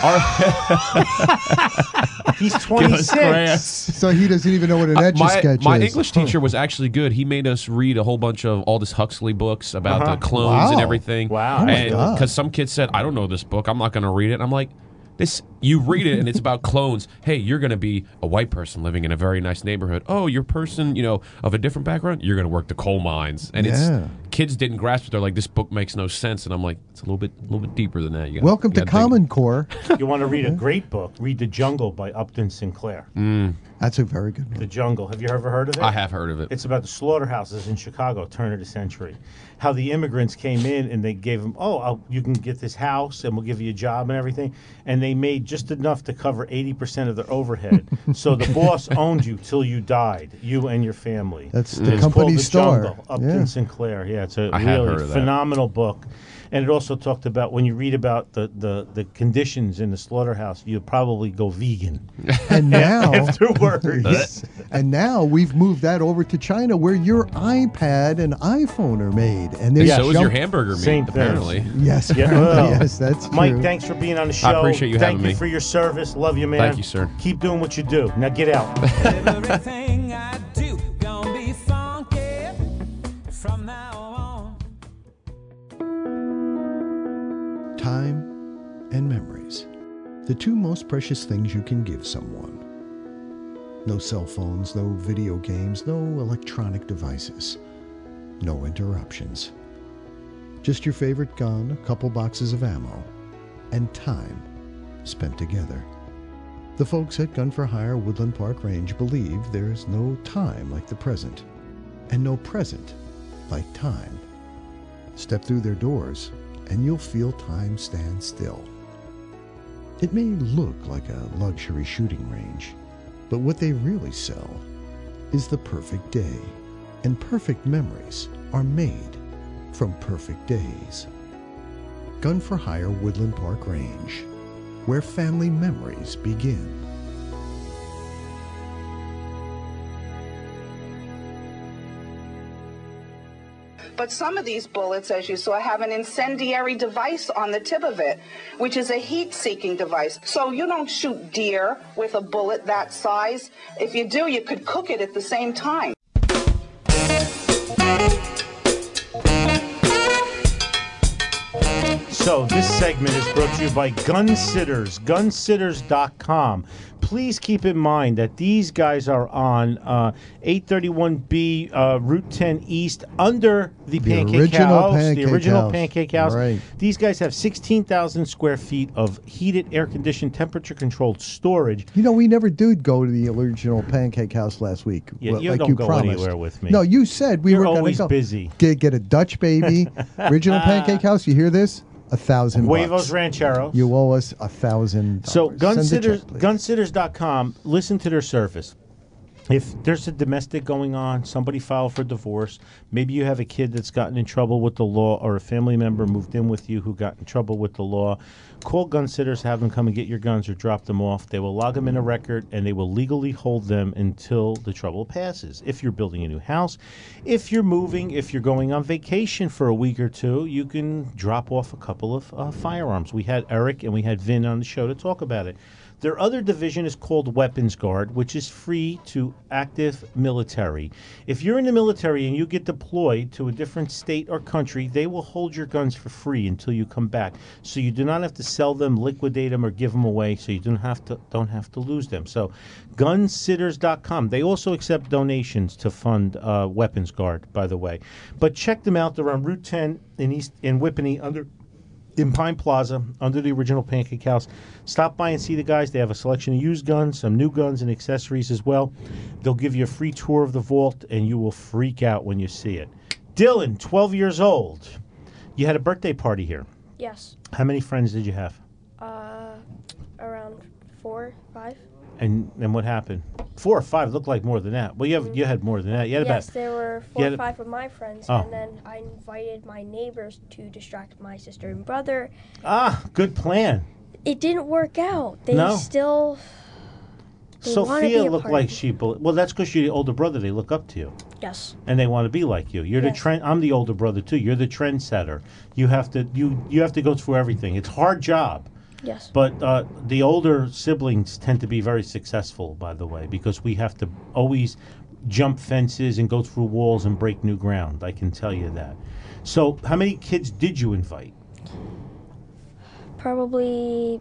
our- He's twenty-six. So he doesn't even know what an etch a my sketch my is. English teacher was actually good. He made us read a whole bunch of Aldous Huxley books about Uh-huh. the clones and Wow. everything. Wow. Oh my And God. because some kids said, "I don't know this book. I'm not going to read it." And I'm like, "This, you read it, and it's about clones. Hey, you're going to be a white person living in a very nice neighborhood. Oh, you're a person, you know, of a different background. You're going to work the coal mines." And Yeah. it's kids didn't grasp it. They're like, "This book makes no sense." And I'm like, "It's a little bit, a little bit deeper than that." You gotta- Welcome you to gotta dig- Common Core. You want to read a great book? Read The Jungle by Upton Sinclair. That's a very good The one. Jungle. Have you ever heard of it? I have heard of it. It's about the slaughterhouses in Chicago, turn of the century. How the immigrants came in and they gave them, oh, I'll, you can get this house and we'll give you a job and everything. And they made just enough to cover eighty percent of their overhead. So the boss owned you till you died, you and your family. That's the It's called company The store. Jungle, Upton Yeah. Sinclair. Yeah, it's a I have really heard of that. phenomenal book. And it also talked about, when you read about the, the, the conditions in the slaughterhouse, you probably go vegan. And now, Afterwards. and now we've moved that over to China, where your iPad and iPhone are made, and there's so is your jump- hamburger meat, Same thing. apparently. Yes, Yeah, well, yes, that's true. Mike, thanks for being on the show. I appreciate you Thank having you me. for your service. Love you, man. Thank you, sir. Keep doing what you do. Now get out. Everything I do gonna be funky from now on. Time and memories. The two most precious things you can give someone. No cell phones, no video games, no electronic devices. No interruptions. Just your favorite gun, a couple boxes of ammo, and time spent together. The folks at Gun for Hire Woodland Park Range believe there's no time like the present, and no present like time. Step through their doors, and you'll feel time stand still. It may look like a luxury shooting range, but what they really sell is the perfect day, and perfect memories are made from perfect days. Gun for Hire Woodland Park Range, where family memories begin. But some of these bullets, as you saw, have an incendiary device on the tip of it, which is a heat-seeking device. So you don't shoot deer with a bullet that size. If you do, you could cook it at the same time. So this segment is brought to you by Gun Sitters, gun sitters dot com. Please keep in mind that these guys are on uh, eight thirty-one B uh, Route ten East, under the, The Pancake original House, Pancake the original House. Pancake House. Right. These guys have sixteen thousand square feet of heated, air-conditioned, temperature-controlled storage. You know, we never did go to the original Pancake House last week. Yeah, well, you like don't you go promised. anywhere with me. No, you said we You're were going to always go. busy. Get, get a Dutch baby. Original Pancake House. You hear this? A thousand Huevos bucks. Rancheros. You owe us a thousand. So dollars. gun Send a sitters, check, please. gun sitters dot com, listen to their service. If there's a domestic going on, somebody filed for divorce, maybe you have a kid that's gotten in trouble with the law or a family member moved in with you who got in trouble with the law, call gun sitters, have them come and get your guns or drop them off. They will log them in a record and they will legally hold them until the trouble passes. If you're building a new house, if you're moving, if you're going on vacation for a week or two, you can drop off a couple of uh, firearms. We had Eric and we had Vin on the show to talk about it. Their other division is called Weapons Guard, which is free to active military. If you're in the military and you get deployed to a different state or country, they will hold your guns for free until you come back. So you do not have to sell them, liquidate them, or give them away. So you don't have to don't have to lose them. So, gun sitters dot com. They also accept donations to fund uh, Weapons Guard, by the way. But check them out. They're on Route ten in East in Whippany under. in Pine Plaza, under the original Pancake House. Stop by and see the guys. They have a selection of used guns, some new guns and accessories as well. They'll give you a free tour of the vault, and you will freak out when you see it. Dylan, twelve years old. You had a birthday party here. Yes. How many friends did you have? Uh, around four, five. And and what happened? Four or five looked like more than that. Well, you have, you had more than that. You had Yes, about, there were you four had or a- five of my friends, Oh. and then I invited my neighbors to distract my sister and brother. Ah, good plan. It didn't work out. They No? still. They wanna be Sophia a looked part like of it. she. bel- Well, that's because you're the older brother. They look up to you. Yes. And they want to be like you. You're the Yes. trend. I'm the older brother too. You're the trendsetter. You have to. You you have to go through everything. It's a hard job. Yes. But uh, the older siblings tend to be very successful, by the way, because we have to always jump fences and go through walls and break new ground. I can tell you that. So, how many kids did you invite? Probably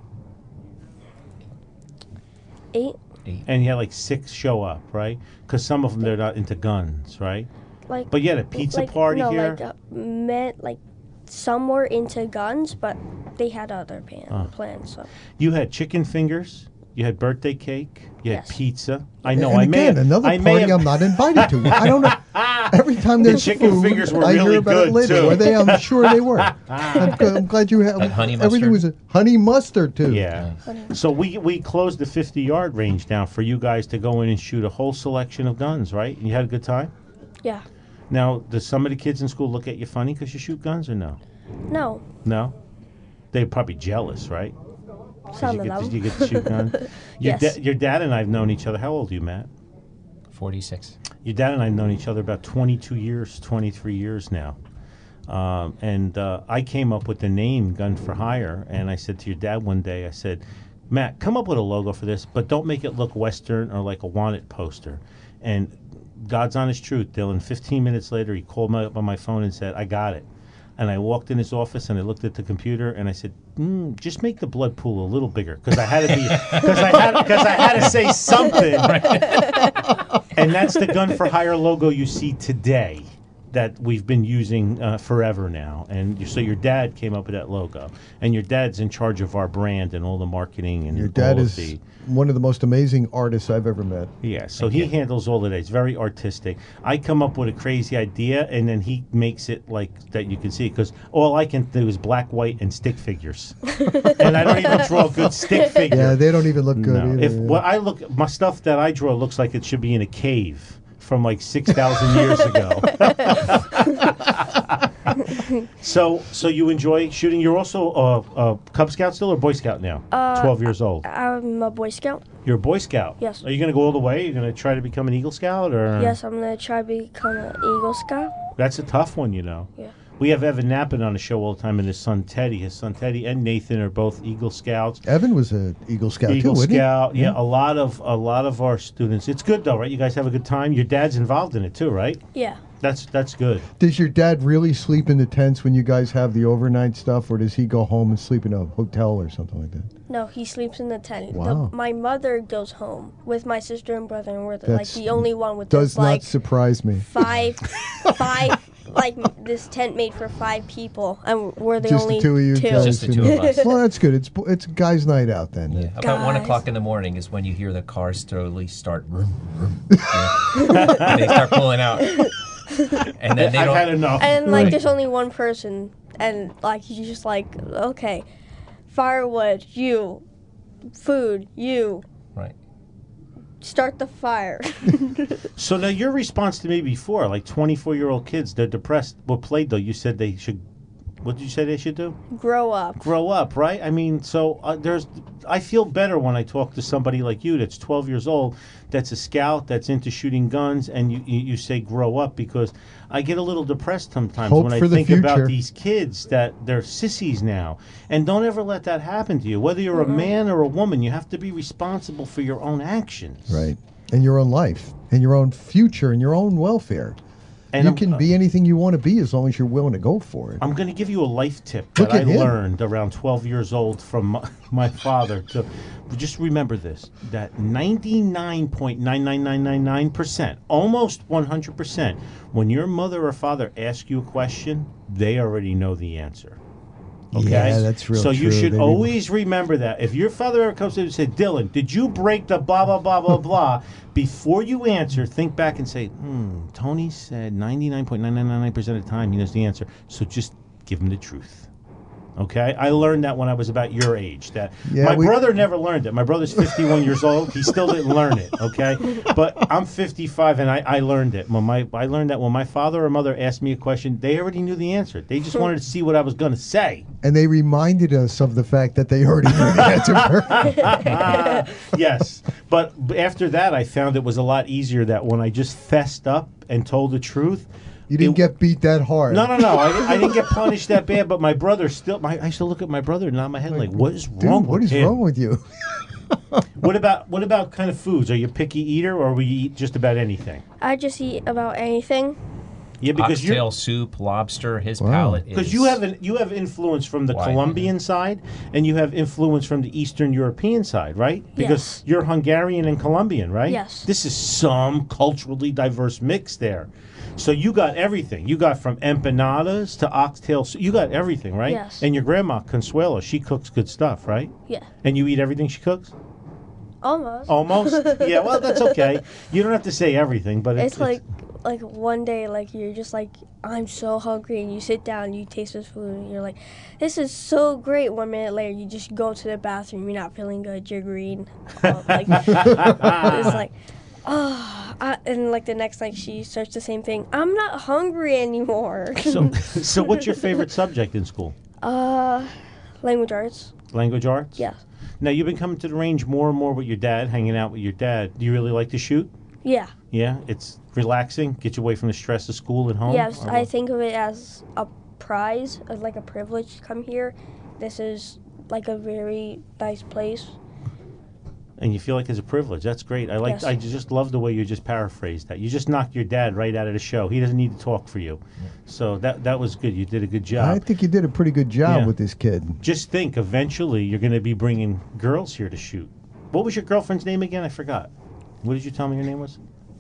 eight. And you had like six show up, right? Because some of them they're not into guns, right? Like. But you had a pizza like, party no, here. Like, uh, met, like, some were into guns, but they had other plan, Oh. plans. So. You had chicken fingers. You had birthday cake. You Yes. had pizza. I know. And I may again, have, another I may party have, I'm not invited to. I don't know. Every time The there's chicken food, fingers were I really hear about it good, later. too. Were they? I'm sure they were. I'm, g- I'm glad you had. That honey everything was mustard? a honey mustard too. Yeah. So we we closed the fifty yard range down for you guys to go in and shoot a whole selection of guns, right? And you had a good time. Yeah. Now, does some of the kids in school look at you funny because you shoot guns or no? No. No. They're probably jealous, right? 'Cause Some you of get, to- them. You get to shoot guns. Your, Yes. da- your dad and I have known each other. How old are you, Matt? forty-six. Your dad and I have known each other about twenty-two years, twenty-three years now. Um, and uh, I came up with the name Gun for Hire, and I said to your dad one day, I said, Matt, come up with a logo for this, but don't make it look Western or like a wanted poster. And God's honest truth, Dylan, fifteen minutes later, he called me up on my phone and said, I got it. And I walked in his office and I looked at the computer and I said, mm, just make the blood pool a little bigger because I had to be because I had because I had to say something. And that's the Gun for Hire logo you see today that we've been using uh, forever now. And you- so your dad came up with that logo, and your dad's in charge of our brand and all the marketing and Your dad all of is the. one of the most amazing artists I've ever met. Yeah, so he handles all of that. It's very artistic. I come up with a crazy idea, and then he makes it like that you can see. Because all I can do is black, white, and stick figures, and I don't even draw a good stick figure. Yeah, they don't even look good No. either. If yeah. what I look, my stuff that I draw looks like it should be in a cave from like six thousand years ago. So, so you enjoy shooting? You're also a, a Cub Scout still, or Boy Scout now? Uh, Twelve years old. I'm a Boy Scout. You're a Boy Scout. Yes. Are you going to go all the way? You're going to try to become an Eagle Scout, or Yes, I'm gonna try to become an Eagle Scout. That's a tough one, you know. Yeah. We have Evan Nappin on the show all the time, and his son Teddy. His son Teddy and Nathan are both Eagle Scouts. Evan was an Eagle Scout Eagle too, wasn't he? Scout, yeah. A lot of a lot of our students. It's good though, right? You guys have a good time. Your dad's involved in it too, right? Yeah. That's that's good. Does your dad really sleep in the tents when you guys have the overnight stuff, or does he go home and sleep in a hotel or something like that? No, he sleeps in the tent. The- Wow. my mother goes home with my sister and brother, and we're the, like That's- the only one with Does this not like surprise me. five, five, like this tent made for five people, and we're the Just only the two of you two. guys. Just the you two know. of us. Well, that's good. It's it's guys' night out then. Yeah. About one Guys. o'clock in the morning is when you hear the cars slowly start. Vroom, vroom, you know, and they start pulling out, and then they I've don't. had enough. And like, Right. there's only one person, and like he's just like, okay, firewood, you, food, you, Right. start the fire. So now your response to me before, like twenty-four-year-old kids, they're depressed. What played though? You said they should. What did you say they should do? Grow up. Grow up, right? I mean, so uh, there's. I feel better when I talk to somebody like you that's twelve years old, that's a scout, that's into shooting guns, and you you, you say grow up, because I get a little depressed sometimes Hope when I for the think about future. these kids that they're sissies now. And don't ever let that happen to you. Whether you're a man or a woman, you have to be responsible for your own actions. Right. And your own life, and your own future, and your own welfare. And you I'm- can be anything you want to be as long as you're willing to go for it. I'm going to give you a life tip Look that I at him. learned around twelve years old from my, my father. To just remember this: that ninety-nine point nine nine nine nine nine percent, almost one hundred percent, when your mother or father ask you a question, they already know the answer. Okay, Yeah, that's real So you true. should They always remember that. If your father ever comes in and said, "Dylan, did you break the blah blah blah blah blah?" Before you answer, think back and say, "Hmm, Tony said ninety-nine point nine nine nine nine percent of the time he knows the answer." So just give him the truth. Okay, I learned that when I was about your age. That Yeah, my we- brother never learned it. My brother's fifty-one years old. He still didn't learn it. Okay, but I'm fifty-five and I, I learned it. When my I learned that when my father or mother asked me a question, they already knew the answer. They just wanted to see what I was going to say. And they reminded us of the fact that they already knew the answer. Yes, but after that, I found it was a lot easier. That when I just fessed up and told the truth. You didn't get beat that hard. No, no, no. I, didn't- I didn't get punished that bad, but my brother still. My, I used to look at my brother and nod my head like, "What is Dude, wrong what with is him?" wrong with you? What about what about kind of foods? Are you a picky eater, or we eat just about anything? I just eat about anything. Yeah, because you're Oxtail soup, lobster. His Wow. palate because is you have an, you have influence from the Why? Colombian side, and you have influence from the Eastern European side, right? Because Yes. you're Hungarian and Colombian, right? Yes. This is some culturally diverse mix there. So you got everything. You got from empanadas to oxtail soup. You got everything, right? Yes. And your grandma Consuelo, she cooks good stuff, right? Yeah. And you eat everything she cooks? Almost. Almost? Yeah, well, that's okay. You don't have to say everything, but it's, It's like like one day, like you're just like, I'm so hungry, and you sit down, you taste this food, and you're like, this is so great. One minute later, you just go to the bathroom, you're not feeling good, you're green, uh, like it's like, oh, I, and like the next night she starts the same thing. I'm not hungry anymore. so, so what's your favorite subject in school? uh, language arts. Language arts? Yeah. Now, you've been coming to the range more and more with your dad, hanging out with your dad. Do you really like to shoot? Yeah. Yeah? It's relaxing? Get you away from the stress of school and home? Yes, Or I what? think of it as a prize, as like a privilege to come here. This is like a very nice place. And you feel like it's a privilege. That's great. I like. Yes. I just love the way you just paraphrased that. You just knocked your dad right out of the show. He doesn't need to talk for you. So that that was good. You did a good job. I think you did a pretty good job Yeah. with this kid. Just think, eventually you're going to be bringing girls here to shoot. What was your girlfriend's name again? I forgot. What did you tell me your name was?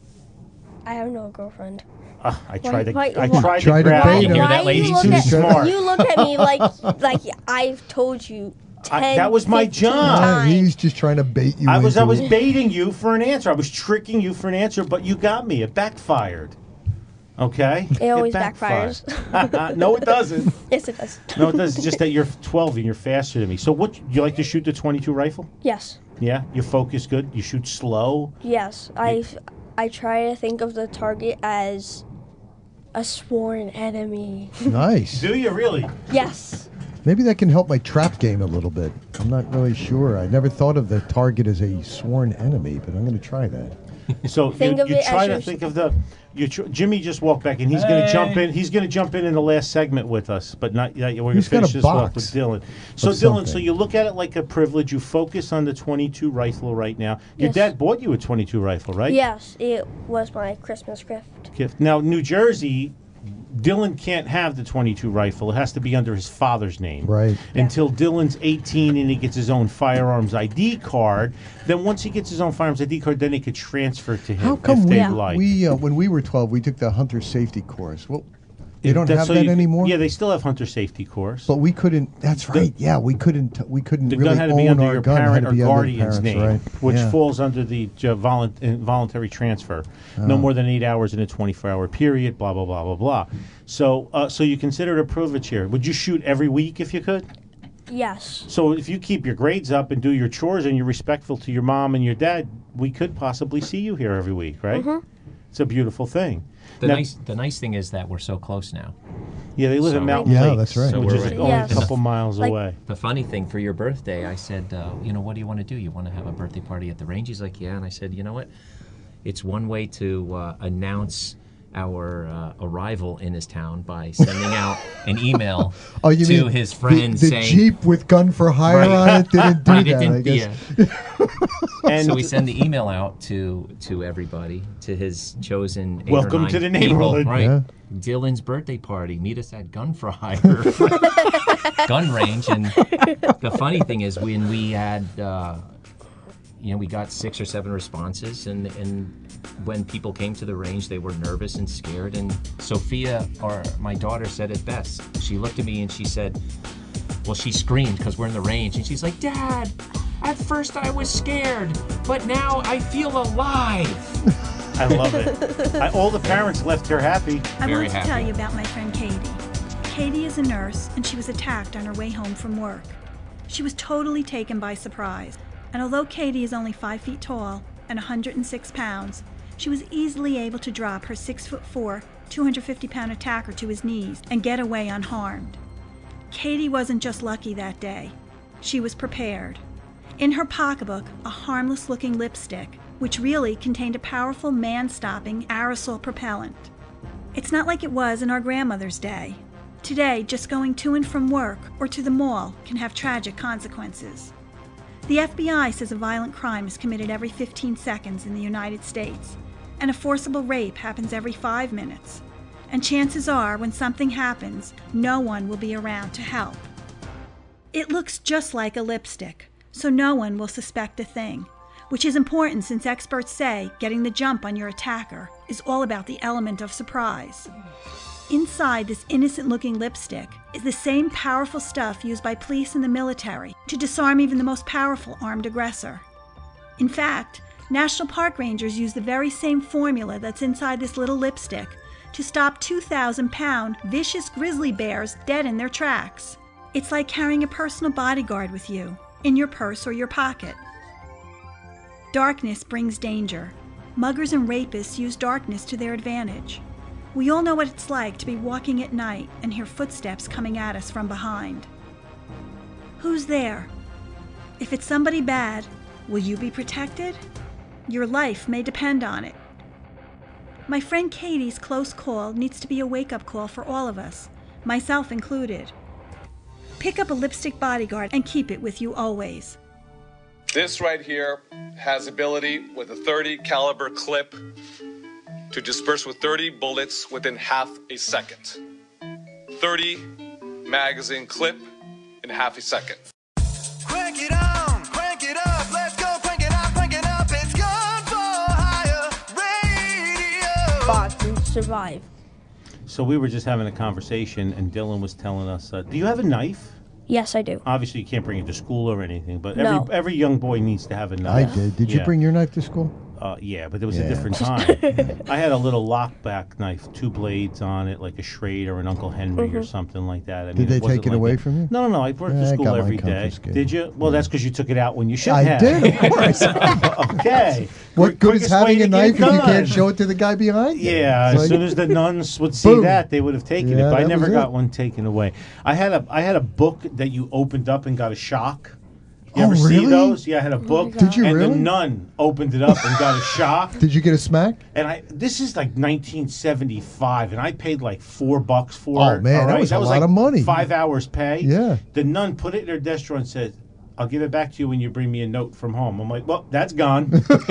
I have no girlfriend. Ah, I Why- tried to. why- I why- tried Tried to to grab bait you. him. hear Why that, you ladies? look Too at- smart. You look at me like like I've told you I- ten. that was my fifteen job. Uh, times. he's just trying to bait you. I was. I into was it. baiting you for an answer. I was tricking you for an answer, but you got me. It backfired. Okay. It always backfired. backfires. No, it doesn't. Yes, it does. No, it does. It's just that you're twelve and you're faster than me. So, what you like to shoot the twenty-two rifle? Yes. Yeah, you focus good. You shoot slow. Yes. I I try to think of the target as a sworn enemy. Nice. Do you really? Yes. Maybe that can help my trap game a little bit. I'm not really sure. I never thought of the target as a sworn enemy, but I'm going to try that. So Think you, of you it as try to your- think of the. You tr- Jimmy just walked back and he's going to jump in. He's going to jump in in the last segment with us, but not yet. We're going He's to got finish a this off box with Dylan. So of Dylan, so something. you look at it like a privilege. You focus on the twenty-two rifle right now. Your Yes. dad bought you a twenty-two rifle, right? Yes, it was my Christmas gift. Gift. Now, New Jersey, Dylan can't have the twenty-two rifle. It has to be under his father's name. Right. Until Dylan's eighteen and he gets his own firearms I D card. Then once he gets his own firearms I D card, then he could transfer to him How come if we, they'd like. we uh, when we were twelve, we took the hunter safety course? Well, they don't That's have so that you- anymore. Yeah, they still have hunter safety course. But we couldn't. That's right. yeah, we couldn't. We couldn't The really gun had to be own under our your gun. It had parent to or be under the guardian's parents, name, right? which Yeah. falls under the uh, volunt- involuntary transfer. No Oh. more than eight hours in a twenty-four hour period, blah, blah, blah, blah, blah. So uh, so you consider it a privilege here. Would you shoot every week if you could? Yes. So if you keep your grades up and do your chores and you're respectful to your mom and your dad, we could possibly see you here every week, right? Mm-hmm. It's a beautiful thing. The Now- nice, the nice thing is that we're so close now. Yeah, they live So- in Mountain Yeah, Lakes, that's right. So which we're is right- only Yes. a couple miles Like- away. The funny thing, for your birthday, I said, uh, you know, what do you want to do? You want to have a birthday party at the range? He's like, yeah. And I said, you know what? It's one way to uh, announce our uh, arrival in his town by sending out an email Oh, you to mean his the- friends the, saying, Jeep with gun for hire Right. on it didn't do Right, it that, I didn't- guess. yeah. And so we send the email out to to everybody, to his chosen eight or Welcome nine to the people, neighborhood. right? Yeah. Dylan's birthday party. Meet us at Gun for Hire gun range. And the funny thing is, when we had, uh, you know, we got six or seven responses, and and when people came to the range, they were nervous and scared. And Sophia, or my daughter, said it best. She looked at me and she said, well, she screamed because we're in the range, and she's like, Dad, at first I was scared, but now I feel alive. I love it. I, all the parents left her happy. I Very want to happy. tell you about my friend Katie. Katie is a nurse, and she was attacked on her way home from work. She was totally taken by surprise, and although Katie is only five feet tall and one hundred six pounds, she was easily able to drop her six foot four, two hundred fifty pound attacker to his knees and get away unharmed. Katie wasn't just lucky that day. She was prepared. In her pocketbook, a harmless-looking lipstick, which really contained a powerful man-stopping aerosol propellant. It's not like it was in our grandmother's day. Today, just going to and from work or to the mall can have tragic consequences. The F B I says a violent crime is committed every fifteen seconds in the United States, and a forcible rape happens every five minutes. And chances are, when something happens, no one will be around to help. It looks just like a lipstick, so no one will suspect a thing, which is important since experts say getting the jump on your attacker is all about the element of surprise. Inside this innocent-looking lipstick is the same powerful stuff used by police and the military to disarm even the most powerful armed aggressor. In fact, National Park Rangers use the very same formula that's inside this little lipstick to stop two thousand pound vicious grizzly bears dead in their tracks. It's like carrying a personal bodyguard with you, in your purse or your pocket. Darkness brings danger. Muggers and rapists use darkness to their advantage. We all know what it's like to be walking at night and hear footsteps coming at us from behind. Who's there? If it's somebody bad, will you be protected? Your life may depend on it. My friend Katie's close call needs to be a wake-up call for all of us, myself included. Pick up a lipstick bodyguard and keep it with you always. This right here has ability with a thirty caliber clip to disperse with thirty bullets within half a second. thirty magazine clip in half a second. Crank it on, crank it up, let's go, crank it on, crank it up, it's Gun for Hire Radio. Fought and survive. So we were just having a conversation, and Dylan was telling us, uh, do you have a knife? Yes, I do. Obviously, you can't bring it to school or anything, but No. every every young boy needs to have a I knife. did. Did you Yeah. bring your knife to school? Uh, yeah, but it was Yeah. a different time. I had a little lockback knife, two blades on it, like a Schrade or an Uncle Henry or Mhm. something like that. I Did mean, they wasn't take it like away a- from you? No, no, no. I brought it Yeah, to I school got mine every day. confiscated. Did you? Well, that's because you took it out when you should I have. did, of course. Okay. What good is Quickest way having to a get knife it if you done. can't show it to the guy behind you? Yeah, It's as like- soon as the nuns would see Boom. that, they would have taken Yeah, it. But I that never was got it. one taken away. I had a I had a book that you opened up and got a shock. You Oh, ever see really? those? Yeah, I had a book. God. Did you and really? the nun opened it up and got a shock. Did you get a smack? And I this is like nineteen seventy-five, and I paid like four bucks for Oh, it. man, all that right? was a lot like of money. Five hours pay. Yeah. The nun put it in her desk drawer and said, I'll give it back to you when you bring me a note from home. I'm like, well, that's gone.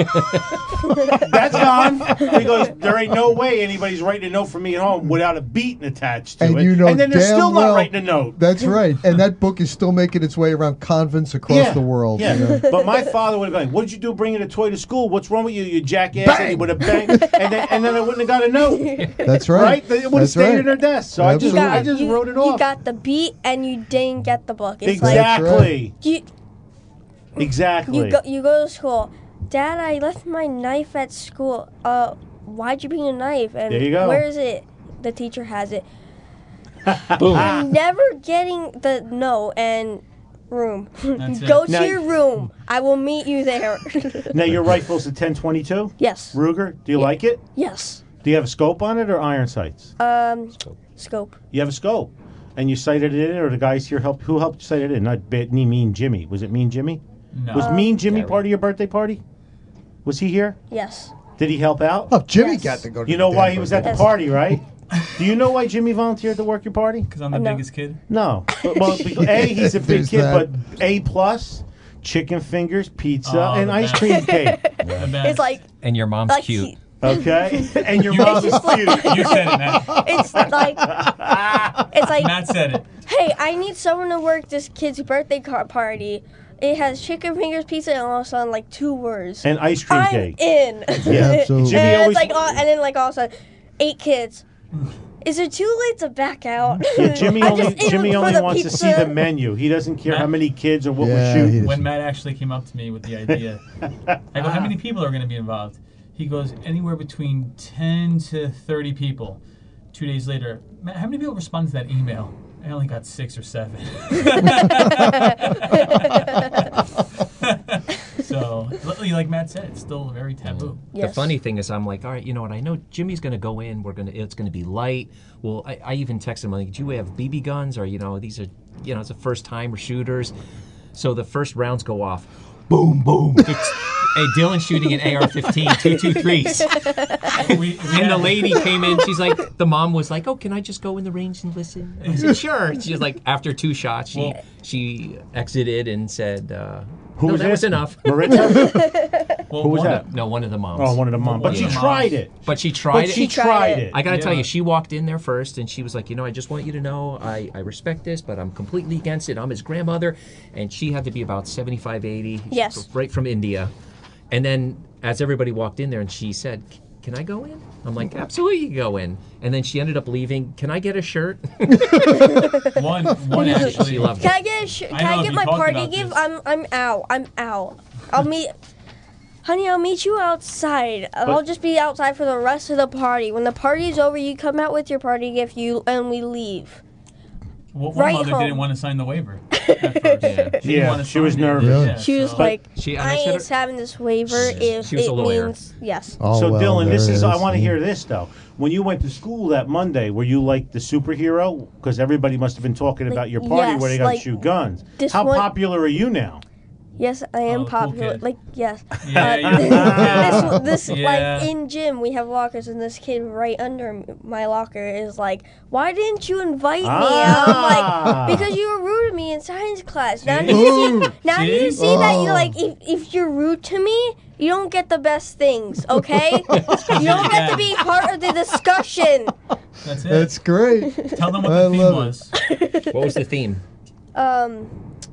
That's gone. He goes, there ain't no way anybody's writing a note for me at home without a beating attached to And it. you know and then they're damn still well, not writing a note. That's right. And that book is still making its way around convents across Yeah, the world. Yeah. You know? But my father would have gone, what did you do bringing a toy to school? What's wrong with you, you jackass? Bang! And he would have banged, and then, and then I wouldn't have got a note. That's right. Right? It would have That's stayed right. in her desk. So I just, Absolutely. I just you, wrote it You off. got the beat and you didn't get the book. It's Exactly. like you Exactly. you go you go to school. Dad, I left my knife at school. Uh, why'd you bring a knife? And There you go. where is it? The teacher has it. Boom. I'm never getting the note, and room. That's it. Go to Now- your room. I will meet you there. Now, your rifle's a ten twenty-two? Yes. Ruger, do you like it? Yes. Do you have a scope on it or iron sights? Um, scope. You have a scope. And you sighted it in, or the guys here helped? Who helped you sight it in? Not Bit- Mean Jimmy. Was it Mean Jimmy? No. Was Um, Mean Jimmy Gary. part of your birthday party? Was he here? Yes. Did he help out? Oh, Jimmy got to go to You the know why damn he was at the birthday. party, right? Do you know why Jimmy volunteered to work your party? Because I'm the No. biggest kid. No. But- Well, because A, he's a big There's kid, that. but A plus, chicken fingers, pizza, Oh, and the ice best. cream cake. The best. It's like And your mom's like cute. he- Okay? And your You- mom is It's just cute. You said it, Matt. it's like it's like Matt said it. hey, I need someone to work this kid's birthday car party. It has chicken fingers, pizza, and all of a sudden like two words. And ice cream I'm cake. in. Yeah, absolutely. Jimmy and always- it's like all, and then like all of a sudden, eight kids. Is it too late to back out? Yeah, Jimmy I only just ate Jimmy for only the wants to see pizza. the menu. He doesn't care how Matt? many kids or what Yeah, we're he shooting. When Matt actually came up to me with the idea, I go, how many people are going to be involved? He goes, anywhere between ten to thirty people. Two days later, Matt, how many people responded to that email? I only got six or seven. So, like Matt said, it's still very taboo. Yes. The funny thing is, I'm like, all right, you know what? I know Jimmy's going to go in. We're going to. It's going to be light. Well, I, I even texted him like, do you have B B guns or you know these are you know it's the first time shooters. So the first rounds go off. Boom, boom. It's, hey, Dylan's shooting an A R fifteen, two two threes. We, we And the had- lady came in. She's like, the mom was like, "Oh, can I just go in the range and listen?" And I said, "Sure." She's like, after two shots, she Well- she exited and said, uh, Who "No, was that it? was enough." Maritza? Well, Who was one that? of- No, one of the moms. Oh, one of the moms. But One she of the tried moms. it. But she tried But it. she tried it. I gotta Yeah. tell you, she walked in there first, and she was like, "You know, I just want you to know, I, I respect this, but I'm completely against it. I'm his grandmother," and she had to be about seventy-five, eighty, Yes. right from India. And then, as everybody walked in there, and she said, "Can I go in?" I'm like, "Absolutely, you go in." And then she ended up leaving. "Can I get a shirt?" One, one She actually. loved Can it. I get a sh- I Can know I if get you my talked party about gift? this. I'm I'm out. I'm out. I'll meet. Honey, I'll meet you outside. I'll just be outside for the rest of the party. When the party's over, you come out with your party gift, you and we leave. Well, one Right mother home. didn't want to sign the waiver at first. Yeah. She Yeah, didn't want to she was sign it. nervous. Really? Yeah, She was so- like, She- and I I said ain't her- having this waiver if She was it a lawyer. means yes. Oh, So well, Dylan, this there is, it I want to Yeah. hear this though. When you went to school that Monday, were you like the superhero? Because everybody must have been talking about your party yes, where they got like, to shoot guns. this How one- popular are you now? Yes, I am Oh, cool popular. kid. Like yes. Yeah, Uh, you're this, cool kid. this, this Yeah. like in gym we have lockers, and this kid right under m- my locker is like, "Why didn't you invite me?" And Ah. I'm like, "Because you were rude to me in science class." Now See? do you see? Ooh. Now do you See? see that you Oh. like if if you're rude to me, you don't get the best things. Okay, you don't get to be part of the discussion. That's it. That's great. Tell them what I the theme love it. was. What was the theme? Um,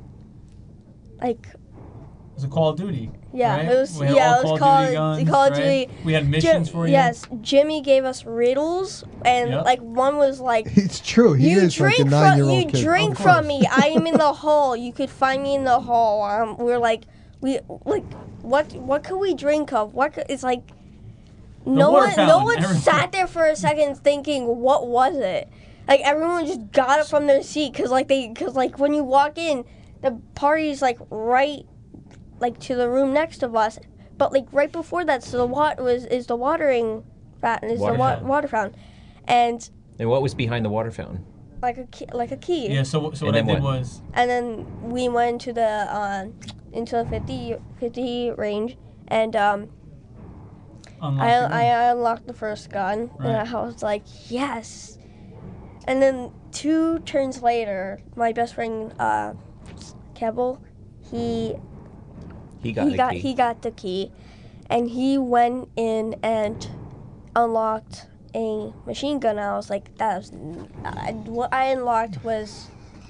like. It was a Call of Duty. Yeah, right? it was. We had Yeah, all it was Call Call, of Duty guns, Call of right? Duty. We had missions Jim- for you. Yes, Jimmy gave us riddles, and Yep. like one was like, It's true. He "You is like drink a from nine-year-old you kid. drink Of from course. me. I am in the hall. You could find me in the hall." Um, we're like, we like, what what could we drink of? What could, it's like, no water one no fountain, one everyone- sat there for a second thinking, what was it? Like everyone just got it from their seat because like they because like when you walk in, the party's like right like to the room next of us, but like right before that, so the water was is the watering fountain, is Water the wa- fountain. water fountain, and And what was behind the water fountain? like a key, like a key. Yeah, so, so And what I then did what? was, And then we went into the uh, into the fifty, fifty range, and um, unlock I the gun. I unlocked the first gun, Right. and I was like, yes. And then two turns later, my best friend uh, Keble, he He got he the got key. he got the key, and he went in and unlocked a machine gun. And I was like, that was I, what I unlocked was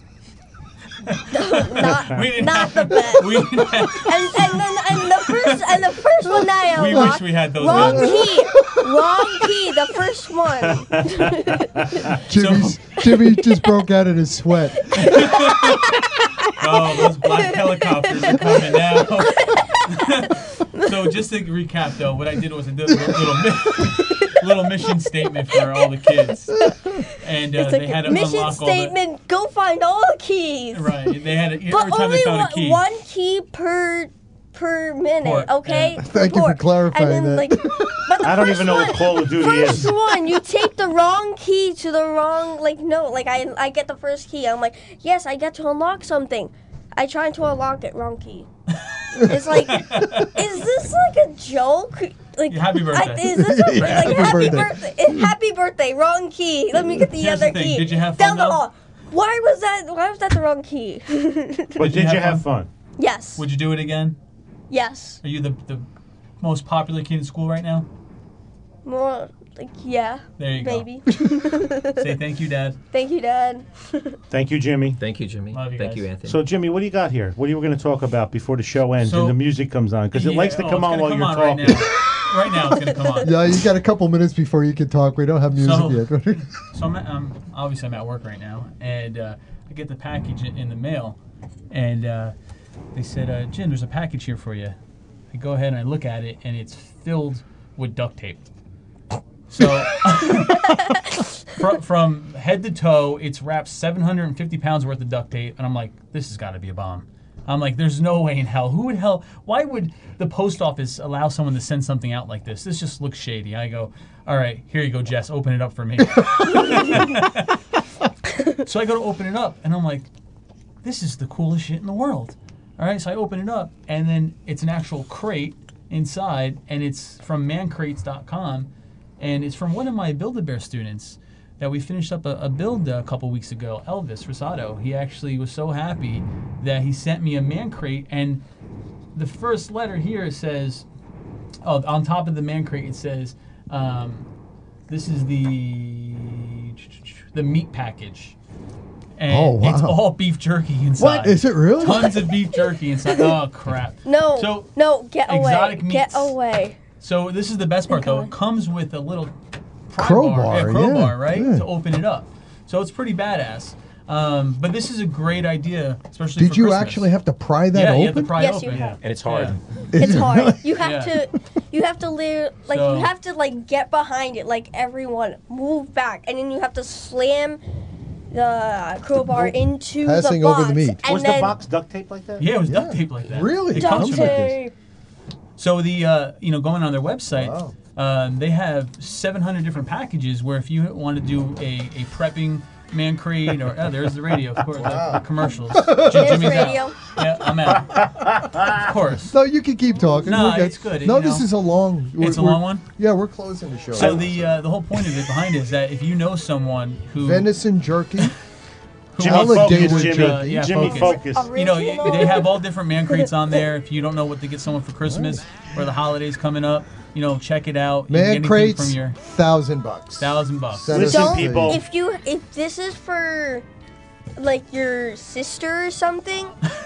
not We didn't not have- the best. we didn't have- and and then and the first and the first one that I We unlocked, wish we had those wrong guns. key, wrong key. The first one. Jimmy's, Jimmy just broke out in a sweat. Oh, those black helicopters are coming now. So just to recap, though, what I did was I did a little, little little mission statement for all the kids, and uh, It's they like had to mission unlock statement. Go find all the keys. all the right. They had to, every But time only they found one, a key. one key per per minute. Port, Okay. yeah. Thank you for Port. clarifying and then, that. Like, but the I don't first even know one, what Call of Duty First is. one, you take the wrong key to the wrong like no, like I I get the first key. I'm like, yes, I get to unlock something. I try to unlock it, wrong key. It's like, is this like a joke? Like, Happy birthday. I, is this a, Yeah, like happy happy birthday. birthday? Happy birthday, wrong key. Let me get the Here's other the thing, key. did you have Down fun, the though? hall. Why was that? Why was that the wrong key? But did you have fun? Yes. Would you do it again? Yes. Are you the the most popular kid in school right now? More like yeah. There you go. maybe. Say thank you, Dad. Thank you, Dad. Thank you, Jimmy. Thank you, Jimmy. Love you Thank guys. you, Anthony. So, Jimmy, what do you got here? What are you going to talk about before the show ends So- and the music comes on? Because it Yeah, likes to oh, come it's on gonna while come you're on talking. Right now. Right now, it's gonna come on. Yeah, you got a couple minutes before you can talk. We don't have music So- yet. So I'm, at, I'm obviously I'm at work right now, and uh, I get the package in in the mail, and uh, they said, uh, "Jim, there's a package here for you." I go ahead and I look at it, and it's filled with duct tape. So from, from head to toe, it's wrapped seven hundred fifty pounds worth of duct tape, and I'm like, "This has got to be a bomb." I'm like, "There's no way in hell. Who would hell? Why would the post office allow someone to send something out like this? This just looks shady." I go, "All right, here you go, Jess. Open it up for me." So I go to open it up, and I'm like, "This is the coolest shit in the world." All right, so I open it up, and then it's an actual crate inside, and it's from man crates dot com, and it's from one of my Build-A-Bear students that we finished up a, a build a couple weeks ago, Elvis Rosado. He actually was so happy that he sent me a man crate, and the first letter here says, oh, on top of the man crate it says, um, this is the the meat package. And Oh, wow. it's all beef jerky inside. What? Is it really? Tons of beef jerky inside. Oh, crap. No. So, no. Get away. exotic Get meats. away. So this is the best part, though. It comes with a little pry Crowbar, bar, yeah, crowbar, yeah, right, yeah. to open it up. So it's pretty badass. Um, but this is a great idea, especially Did for you Christmas. actually have to pry that yeah, open? you have to pry Yes, it you open. have. And it's hard. Yeah. It's hard. really? You have Yeah. to, you have to live like So- you have to like get behind it, like everyone move back, and then you have to slam the crowbar into Passing the over box. the meat. And Was then the box duct tape like that? Yeah, it was Yeah. duct tape like that. Really? It duct comes from it. tape. So the uh, you know going on their website, Wow. um, they have seven hundred different packages. Where if you want to do a, a prepping man crate or oh, there's the radio, of course, the, the commercials. Jim- There's Jimmy's radio. out. Yeah, I'm out. Of course. No, you can keep talking. No, We'll get- it's good, No, you this know. is a long. It's a we're- long one? Yeah, we're closing the show. So the uh, the whole point of it behind it is that if you know someone who venison jerky, who Jimmy, alligator focus, Jimmy. jerky. yeah, Jimmy, focus. focus. You know, y- they have all different man crates on there. If you don't know what to get someone for Christmas or the holidays coming up, you know, check it out. You can get man anything crates, from your thousand bucks. thousand bucks. Send us Listen, a- people. If you if this is for like your sister or something,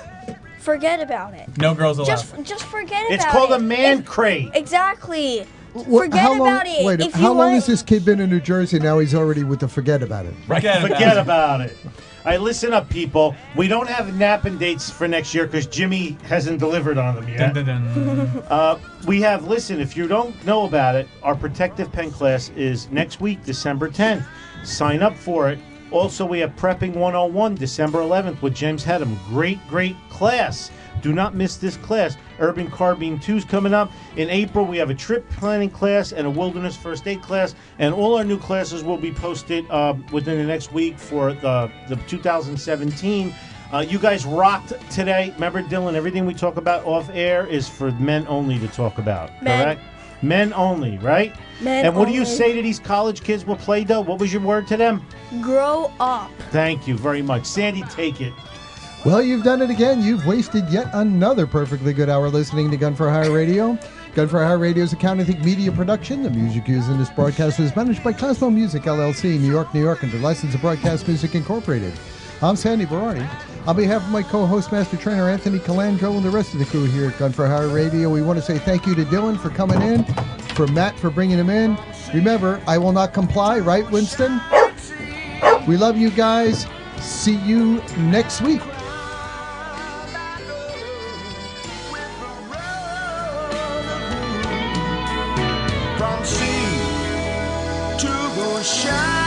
forget about it. No girls allowed. Just just forget It's about called it. a man If- crate. Exactly. What- Forget how long, about it. Wait, If how you long want- has this kid been in New Jersey? Now he's already with the forget about it. Forget, about Forget it. about it. All right, listen up, people. We don't have napping dates for next year because Jimmy hasn't delivered on them yet. Dun, dun, dun. Uh, we have, listen, if you don't know about it, our protective pen class is next week, December tenth. Sign up for it. Also, we have Prepping one oh one, December eleventh with James Hedham. Great, great class. Do not miss this class. Urban Carbine two is coming up. In April, we have a trip planning class and a wilderness first aid class. And all our new classes will be posted uh, within the next week for the, the two thousand seventeen. Uh, you guys rocked today. Remember, Dylan, everything we talk about off air is for men only to talk about, Men. correct? Men only, right? Men and what do you only. say to these college kids with Play-Doh? What was your word to them? Grow up. Thank you very much. Sandy, take it. Well, you've done it again. You've wasted yet another perfectly good hour listening to Gun for Hire Radio. Gun for Hire Radio is a Count and Think media production. The music used in this broadcast is managed by Cosmo Music, L L C, New York, New York, under license of Broadcast Music Incorporated. I'm Sandy Berardi. On behalf of my co-host, Master Trainer Anthony Calandro, and the rest of the crew here at Gun for Hire Radio, we want to say thank you to Dylan for coming in, for Matt for bringing him in. Remember, I will not comply, right, Winston? We love you guys. See you next week. From sea shine.